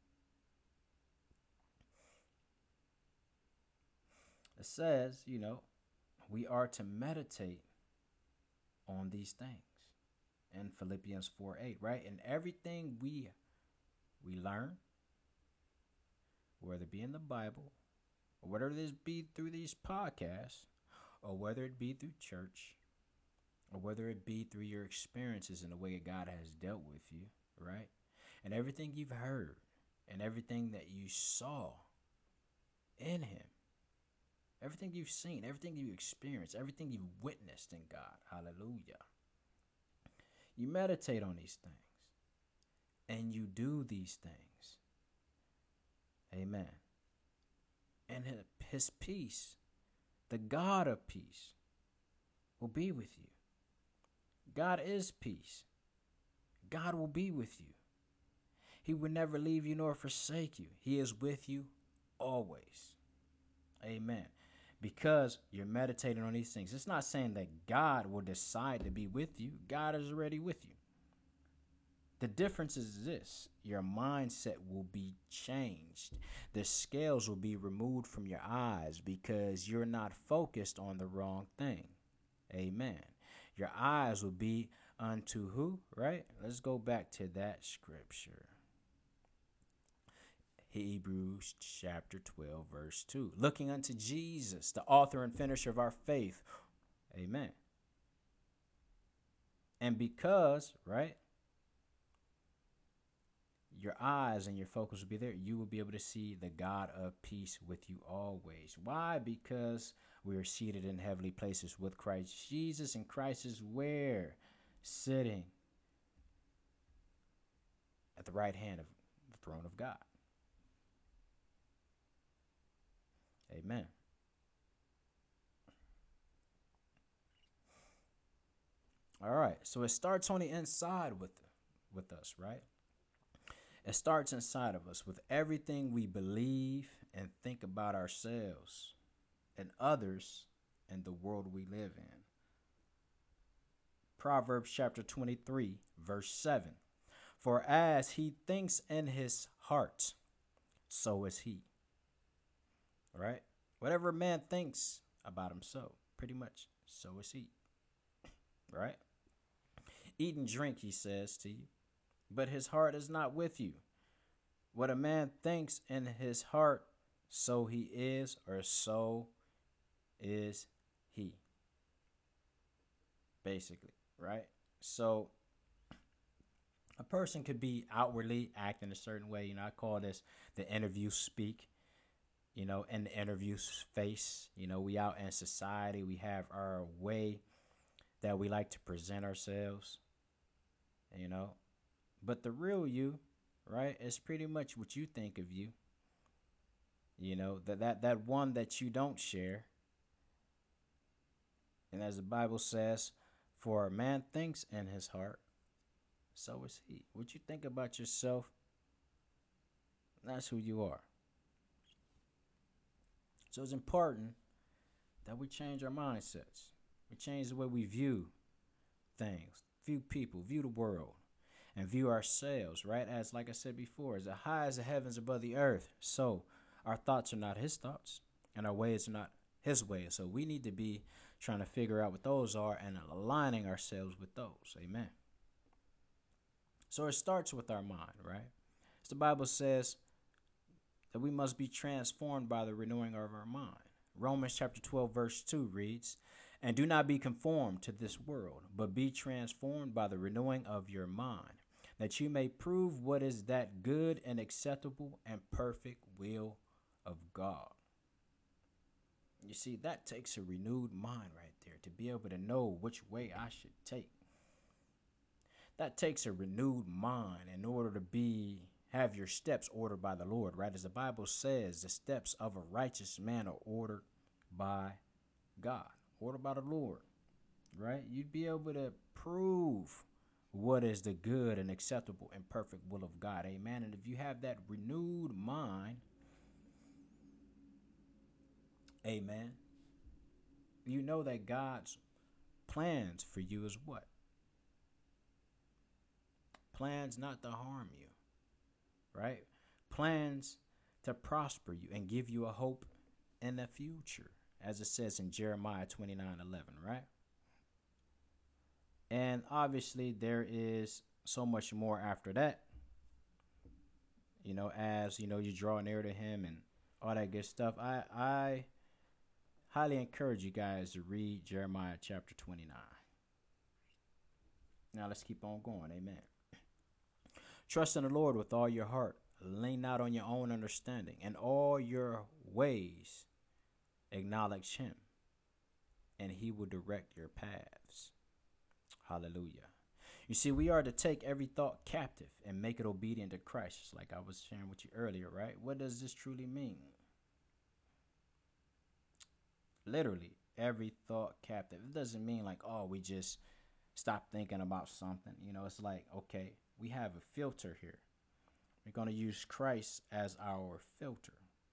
It says, we are to meditate on these things in Philippians 4:8, right? And everything we learn, whether it be in the Bible, or whether this be through these podcasts, or whether it be through church, or whether it be through your experiences and the way God has dealt with you, right? And everything you've heard and everything that you saw in him, everything you've seen, everything you've experienced, everything you've witnessed in God, hallelujah. You meditate on these things and you do these things. Amen. And his peace, the God of peace, will be with you. God is peace. God will be with you. He will never leave you nor forsake you. He is with you always. Amen. Because you're meditating on these things. It's not saying that God will decide to be with you. God is already with you. The difference is this: your mindset will be changed. The scales will be removed from your eyes because you're not focused on the wrong thing. Amen. Your eyes will be unto who, right? Let's go back to that scripture. Hebrews chapter 12, verse 2. Looking unto Jesus, the author and finisher of our faith. Amen. And because, right, your eyes and your focus will be there, you will be able to see the God of peace with you always. Why? Because we are seated in heavenly places with Christ Jesus, and Christ is where? Sitting at the right hand of the throne of God. Amen. All right. So it starts on the inside with us, right? It starts inside of us with everything we believe and think about ourselves and others and the world we live in. Proverbs chapter 23, verse 7. For as he thinks in his heart, so is he. Right? Whatever a man thinks about himself, pretty much, so is he. Right? Eat and drink, he says to you, but his heart is not with you. What a man thinks in his heart, so he is, or so is he. Basically, right? So a person could be outwardly acting a certain way. I call this the interview speak. In the interview face, we out in society, we have our way that we like to present ourselves, but the real you, right, is pretty much what you think of you, that one that you don't share. And as the Bible says, for a man thinks in his heart, so is he. What you think about yourself, that's who you are. So it's important that we change our mindsets. We change the way we view things, view people, view the world, and view ourselves, right? As, like I said before, as high as the heavens above the earth, so our thoughts are not his thoughts, and our ways are not his ways. So we need to be trying to figure out what those are and aligning ourselves with those. Amen. So it starts with our mind, right? As the Bible says that we must be transformed by the renewing of our mind. Romans chapter 12, verse 2 reads, and do not be conformed to this world, but be transformed by the renewing of your mind, that you may prove what is that good and acceptable and perfect will of God. You see, that takes a renewed mind right there to be able to know which way I should take. That takes a renewed mind in order to have your steps ordered by the Lord, right? As the Bible says, the steps of a righteous man are ordered by God, ordered by the Lord, right? You'd be able to prove what is the good and acceptable and perfect will of God. Amen. And if you have that renewed mind, amen, you know that God's plans for you is what? Plans not to harm you, right? Plans to prosper you and give you a hope in the future, as it says in Jeremiah 29:11, right? And obviously there is so much more after that, as you draw near to him and all that good stuff. I highly encourage you guys to read Jeremiah chapter 29. Now let's keep on going. Amen. Trust in the Lord with all your heart. Lean not on your own understanding. In all your ways acknowledge him, and he will direct your paths. Hallelujah. You see, we are to take every thought captive and make it obedient to Christ, just like I was sharing with you earlier, right? What does this truly mean? Literally, every thought captive. It doesn't mean like, oh, we just stop thinking about something. It's like, okay, we have a filter here. We're going to use Christ as our filter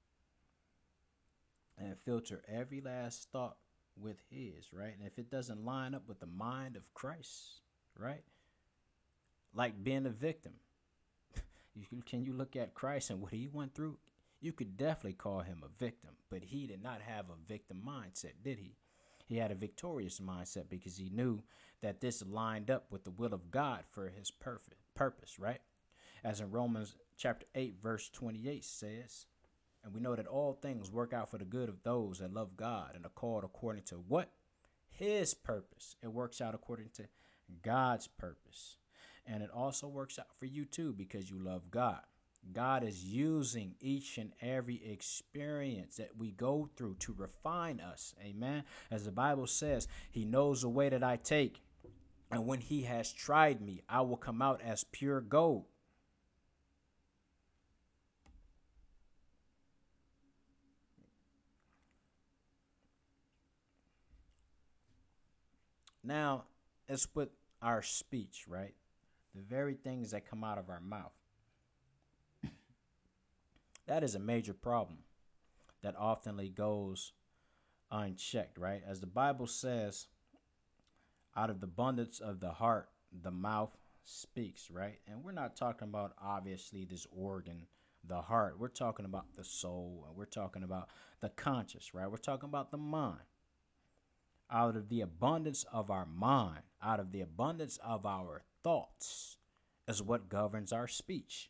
and filter every last thought with his, right? And if it doesn't line up with the mind of Christ, right, like being a victim. Can you look at Christ and what he went through? You could definitely call him a victim, but he did not have a victim mindset, did he? He had a victorious mindset because he knew that this lined up with the will of God for his perfect purpose, right? As in Romans chapter 8, verse 28 says, and we know that all things work out for the good of those that love God and are called according to what? His purpose. It works out according to God's purpose. And it also works out for you too because you love God. God is using each and every experience that we go through to refine us. Amen. As the Bible says, he knows the way that I take. And when he has tried me, I will come out as pure gold. Now, it's with our speech, right? The very things that come out of our mouth. That is a major problem that oftenly goes unchecked, right? As the Bible says, out of the abundance of the heart, the mouth speaks, right? And we're not talking about obviously this organ, the heart. We're talking about the soul, and we're talking about the conscious, right? We're talking about the mind. Out of the abundance of our mind, out of the abundance of our thoughts, is what governs our speech.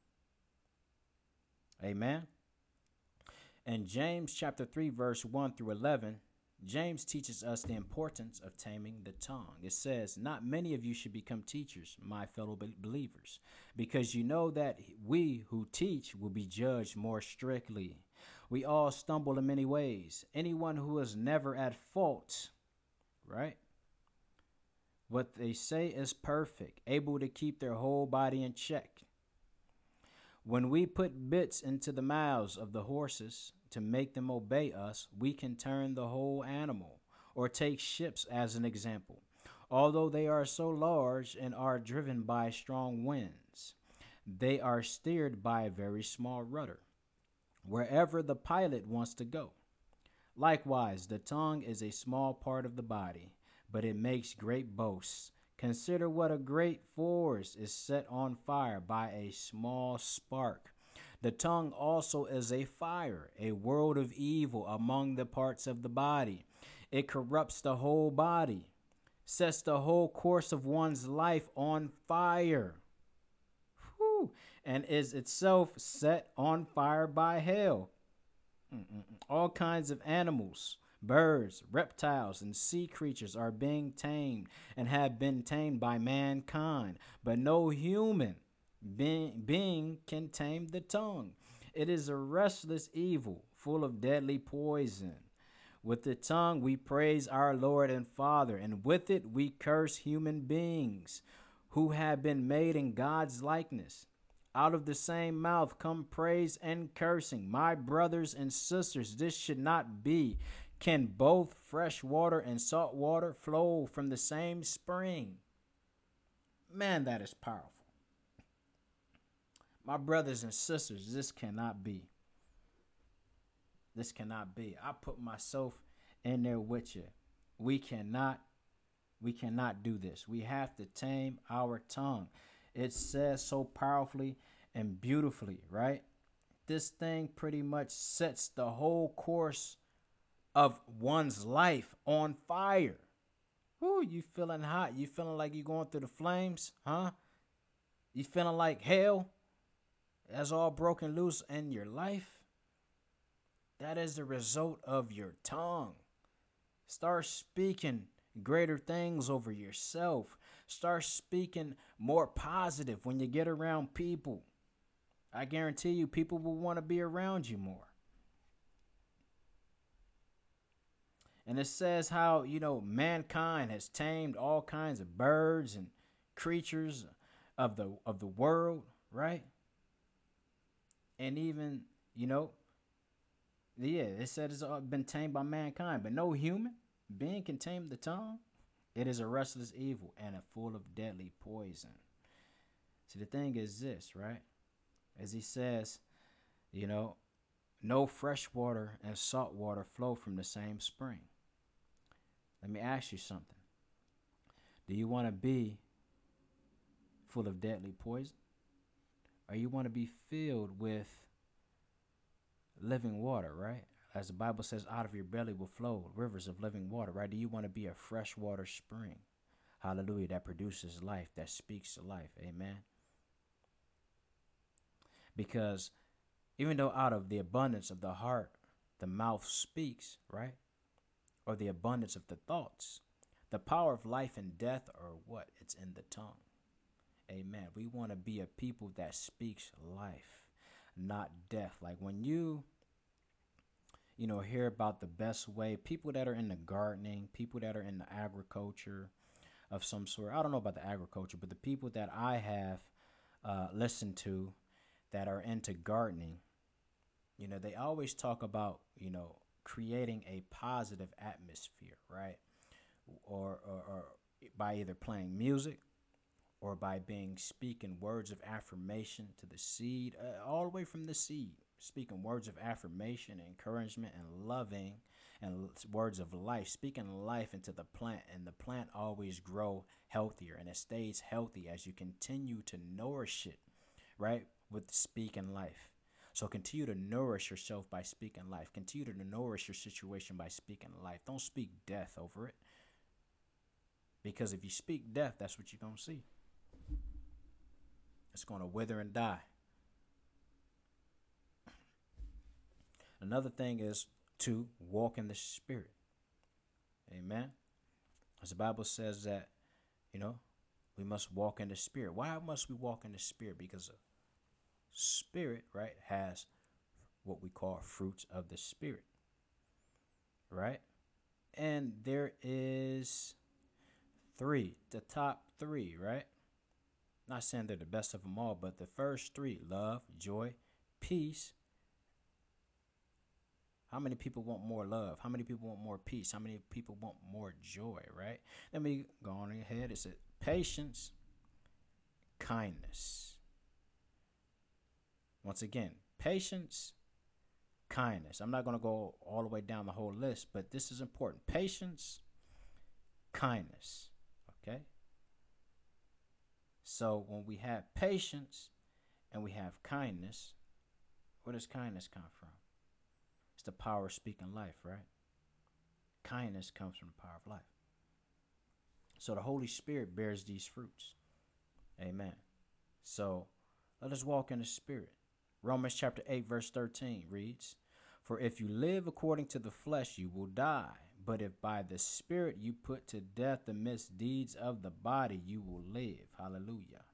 Amen. In James chapter 3, verse 1 through 11, James teaches us the importance of taming the tongue. It says, not many of you should become teachers, my fellow believers, because you know that we who teach will be judged more strictly. We all stumble in many ways. Anyone who is never at fault, right? What they say is perfect, able to keep their whole body in check. When we put bits into the mouths of the horses to make them obey us, we can turn the whole animal, or take ships as an example. Although they are so large and are driven by strong winds, they are steered by a very small rudder, wherever the pilot wants to go. Likewise, the tongue is a small part of the body, but it makes great boasts. Consider what a great forest is set on fire by a small spark. The tongue also is a fire, a world of evil among the parts of the body. It corrupts the whole body, sets the whole course of one's life on fire, and is itself set on fire by hell. All kinds of animals, birds, reptiles, and sea creatures are being tamed and have been tamed by mankind, but no human being can tame the tongue. It is a restless evil, full of deadly poison. With the tongue we praise our Lord and Father, and with it we curse human beings who have been made in God's likeness. Out of the same mouth come praise and cursing. My brothers and sisters, this should not be. Can both fresh water and salt water flow from the same spring? Man, that is powerful. My brothers and sisters, this cannot be. This cannot be. I put myself in there with you. We cannot do this. We have to tame our tongue. It says so powerfully and beautifully, right? This thing pretty much sets the whole course of one's life on fire. Whoo, you feeling hot? You feeling like you're going through the flames? Huh? You feeling like hell has all broken loose in your life? That is the result of your tongue. Start speaking greater things over yourself. Start speaking more positive when you get around people. I guarantee you people will want to be around you more. And it says how, mankind has tamed all kinds of birds and creatures of the world, right? And even, it said it's been tamed by mankind, but no human being can tame the tongue. It is a restless evil and full of deadly poison. See, the thing is this, right? As he says, no fresh water and salt water flow from the same spring. Let me ask you something. Do you want to be full of deadly poison? Or you want to be filled with living water, right? As the Bible says, out of your belly will flow rivers of living water, right? Do you want to be a freshwater spring? Hallelujah, that produces life, that speaks to life. Amen. Because even though out of the abundance of the heart, the mouth speaks, right? Or the abundance of the thoughts, the power of life and death are what? It's in the tongue. Amen. We want to be a people that speaks life, not death. Like when you hear about the best way, people that are in the gardening, people that are in the agriculture of some sort. I don't know about the agriculture, but the people that I have listened to that are into gardening, they always talk about, creating a positive atmosphere, right? Or by either playing music or by speaking words of affirmation to the seed, all the way from the seed, speaking words of affirmation, encouragement, and loving, and words of life, speaking life into the plant, and the plant always grow healthier, and it stays healthy as you continue to nourish it, right, with speaking life. So continue to nourish yourself by speaking life. Continue to nourish your situation by speaking life. Don't speak death over it. Because if you speak death, that's what you're going to see. It's going to wither and die. Another thing is to walk in the Spirit. Amen. As the Bible says that, we must walk in the Spirit. Why must we walk in the Spirit? Because the Spirit, right, has what we call fruits of the Spirit, right? And there is the top three, right? Not saying they're the best of them all, but the first three: love, joy, peace. How many people want more love? How many people want more peace? How many people want more joy, right? Let me go on ahead. It says patience, kindness. Once again, patience, kindness. I'm not going to go all the way down the whole list, but this is important. Patience, kindness. Okay? So when we have patience and we have kindness, where does kindness come from? It's the power of speaking life, right? Kindness comes from the power of life. So the Holy Spirit bears these fruits. Amen. So let us walk in the Spirit. Romans chapter 8, verse 13 reads, "For if you live according to the flesh, you will die. But if by the Spirit you put to death the misdeeds of the body, you will live." Hallelujah.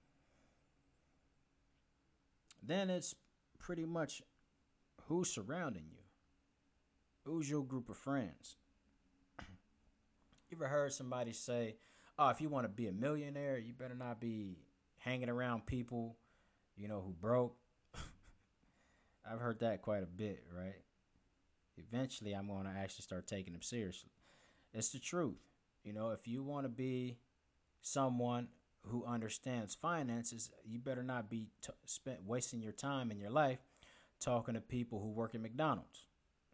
Then it's pretty much who's surrounding you. Who's your group of friends? You ever heard somebody say, "Oh, if you want to be a millionaire, you better not be hanging around people, who broke"? I've heard that quite a bit, right? Eventually, I'm going to actually start taking them seriously. It's the truth. If you want to be someone who understands finances, you better not be wasting your time in your life talking to people who work at McDonald's.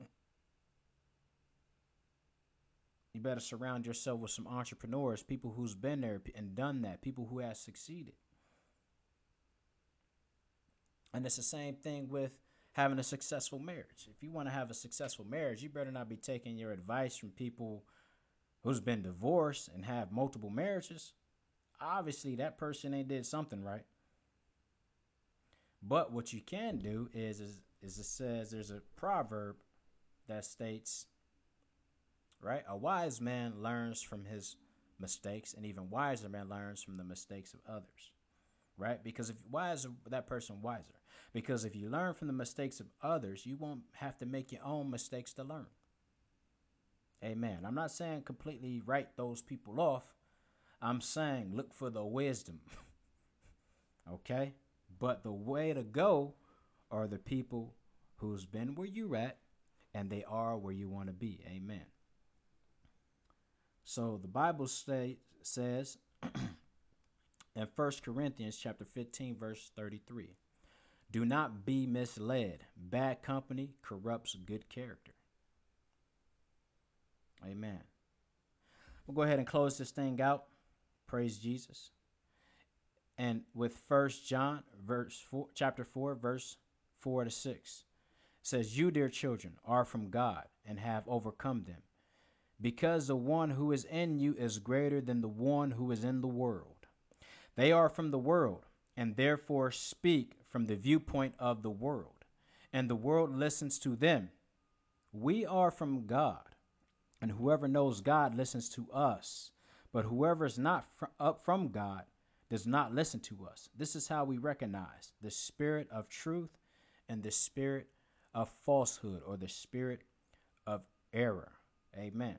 You better surround yourself with some entrepreneurs, people who's been there and done that, people who have succeeded. And it's the same thing with having a successful marriage. If you want to have a successful marriage, you better not be taking your advice from people who's been divorced and have multiple marriages. Obviously, that person ain't did something right. But what you can do is it says, there's a proverb that states, right? A wise man learns from his mistakes, and even wiser man learns from the mistakes of others, right? Because that person wiser. Because if you learn from the mistakes of others, you won't have to make your own mistakes to learn. Amen. I'm not saying completely write those people off. I'm saying look for the wisdom. Okay? But the way to go are the people who's been where you're at, and they are where you want to be. Amen. So the Bible says in 1 Corinthians chapter 15, verse 33, "Do not be misled. Bad company corrupts good character." Amen. We'll go ahead and close this thing out. Praise Jesus. And with First John chapter 4, verse 4 to 6, it says, "You, dear children, are from God and have overcome them, because the one who is in you is greater than the one who is in the world. They are from the world and therefore speak from the viewpoint of the world, and the world listens to them. We are from God, and whoever knows God listens to us. But whoever is not up from God does not listen to us." This is how we recognize the spirit of truth and the spirit of falsehood, or the spirit of error. Amen.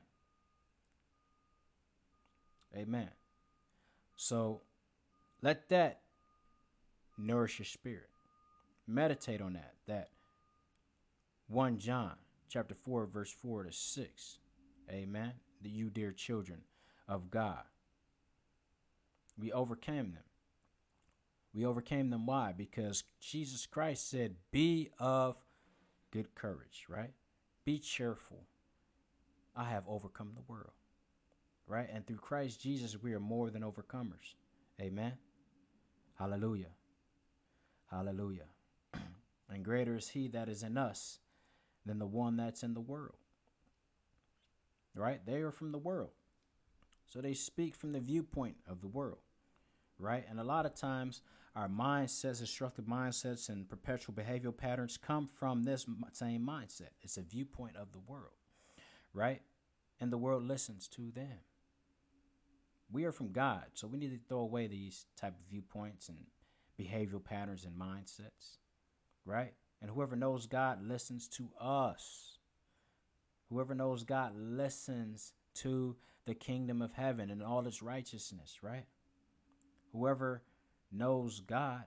Amen. So let that nourish your spirit. Meditate on that 1 John chapter 4, verse 4 to 6. Amen. The "you, dear children of God." We overcame them. We overcame them. Why? Because Jesus Christ said, "Be of good courage," right? Be cheerful. I have overcome the world, right? And through Christ Jesus, we are more than overcomers. Amen. Hallelujah. Hallelujah. And greater is he that is in us than the one that's in the world, right? They are from the world, so they speak from the viewpoint of the world, right? And a lot of times our mindsets, destructive mindsets, and perpetual behavioral patterns come from this same mindset. It's a viewpoint of the world, right? And the world listens to them. We are from God, so we need to throw away these type of viewpoints and behavioral patterns and mindsets, right? And whoever knows God listens to us. Whoever knows God listens to the kingdom of heaven and all its righteousness, right? Whoever knows God,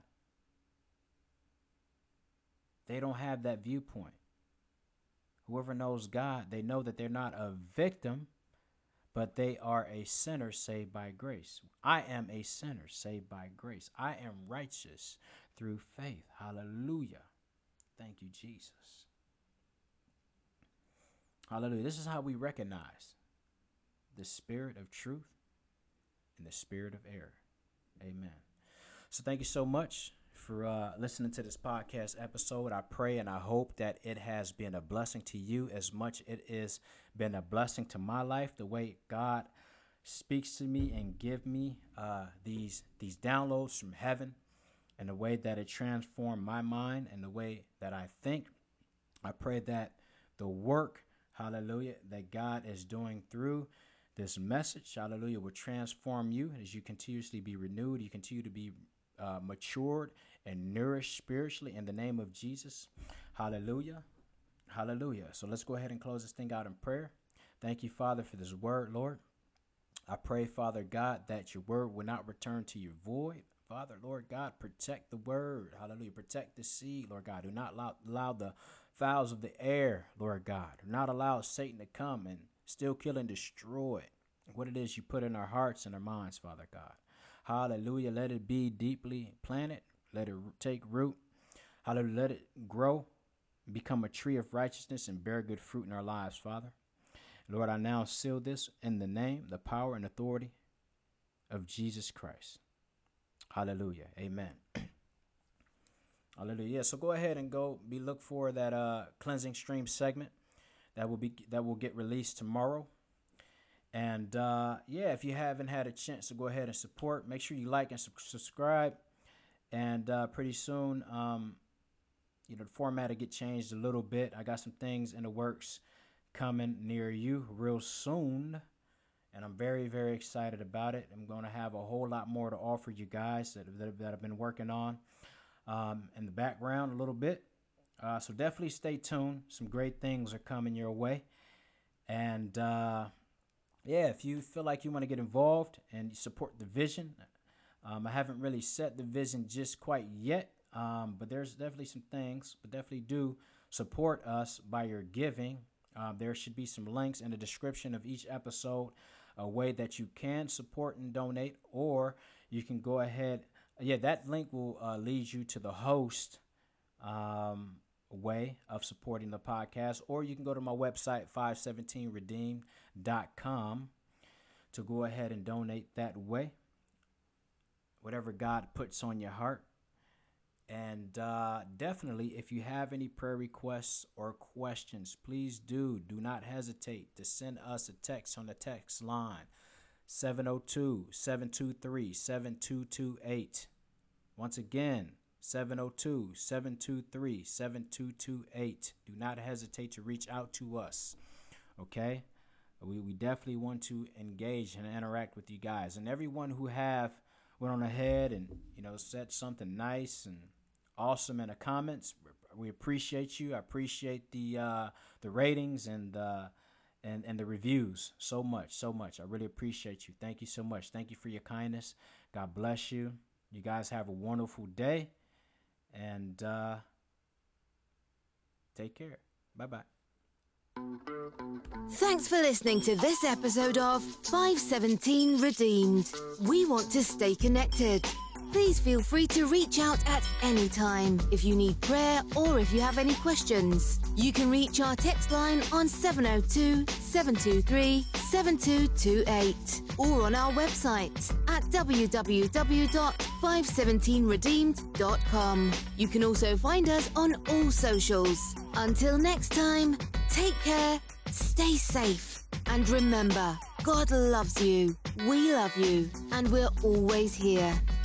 they don't have that viewpoint. Whoever knows God, they know that they're not a victim, but they are a sinner saved by grace. I am a sinner saved by grace. I am righteous through faith. Hallelujah. Thank you, Jesus. Hallelujah. This is how we recognize the spirit of truth and the spirit of error. Amen. So thank you so much for listening to this podcast episode. I pray and I hope that it has been a blessing to you as much it has been a blessing to my life, the way God speaks to me and give me these downloads from heaven, and the way that it transformed my mind and the way that I think. I pray that the work, hallelujah, that God is doing through this message, hallelujah, will transform you as you continuously be renewed. You continue to be matured and nourished spiritually in the name of Jesus. Hallelujah. Hallelujah. So let's go ahead and close this thing out in prayer. Thank you, Father, for this word, Lord. I pray, Father God, that your word will not return to your void. Father, Lord God, protect the word. Hallelujah. Protect the seed, Lord God. Do not allow the fowls of the air, Lord God. Do not allow Satan to come and still kill and destroy what it is you put in our hearts and our minds, Father God. Hallelujah. Let it be deeply planted. Let it take root. Hallelujah. Let it grow, become a tree of righteousness, and bear good fruit in our lives, Father. Lord, I now seal this in the name, the power, and authority of Jesus Christ. Hallelujah. Amen. Hallelujah. Yeah, so go ahead and look for that cleansing stream segment that will get released tomorrow. And if you haven't had a chance to go ahead and support, make sure you like and subscribe. And pretty soon, the format will get changed a little bit. I got some things in the works coming near you real soon, and I'm very, very excited about it. I'm going to have a whole lot more to offer you guys that I've been working on in the background a little bit. So definitely stay tuned. Some great things are coming your way. And if you feel like you want to get involved and support the vision, I haven't really set the vision just quite yet, but there's definitely some things. But definitely do support us by your giving. There should be some links in the description of each episode, a way that you can support and donate, or you can go ahead. That link will lead you to the host way of supporting the podcast, or you can go to my website, 517redeemed.com, to go ahead and donate that way. whatever God puts on your heart. And definitely, if you have any prayer requests or questions, please do not hesitate to send us a text on the text line 702-723-7228. Once again, 702-723-7228. Do not hesitate to reach out to us. Okay? We definitely want to engage and interact with you guys. And everyone who went on ahead and, said something nice and awesome in the comments, we appreciate you. I appreciate the ratings and the reviews so much. I really appreciate you. Thank you so much. Thank you for your kindness. God bless you. You guys have a wonderful day, and take care. Bye-bye. Thanks for listening to this episode of 517 Redeemed. We want to stay connected. Please feel free to reach out at any time if you need prayer or if you have any questions. You can reach our text line on 702-723-7228 or on our website at www.517redeemed.com. You can also find us on all socials. Until next time, take care, stay safe, and remember, God loves you, we love you, and we're always here.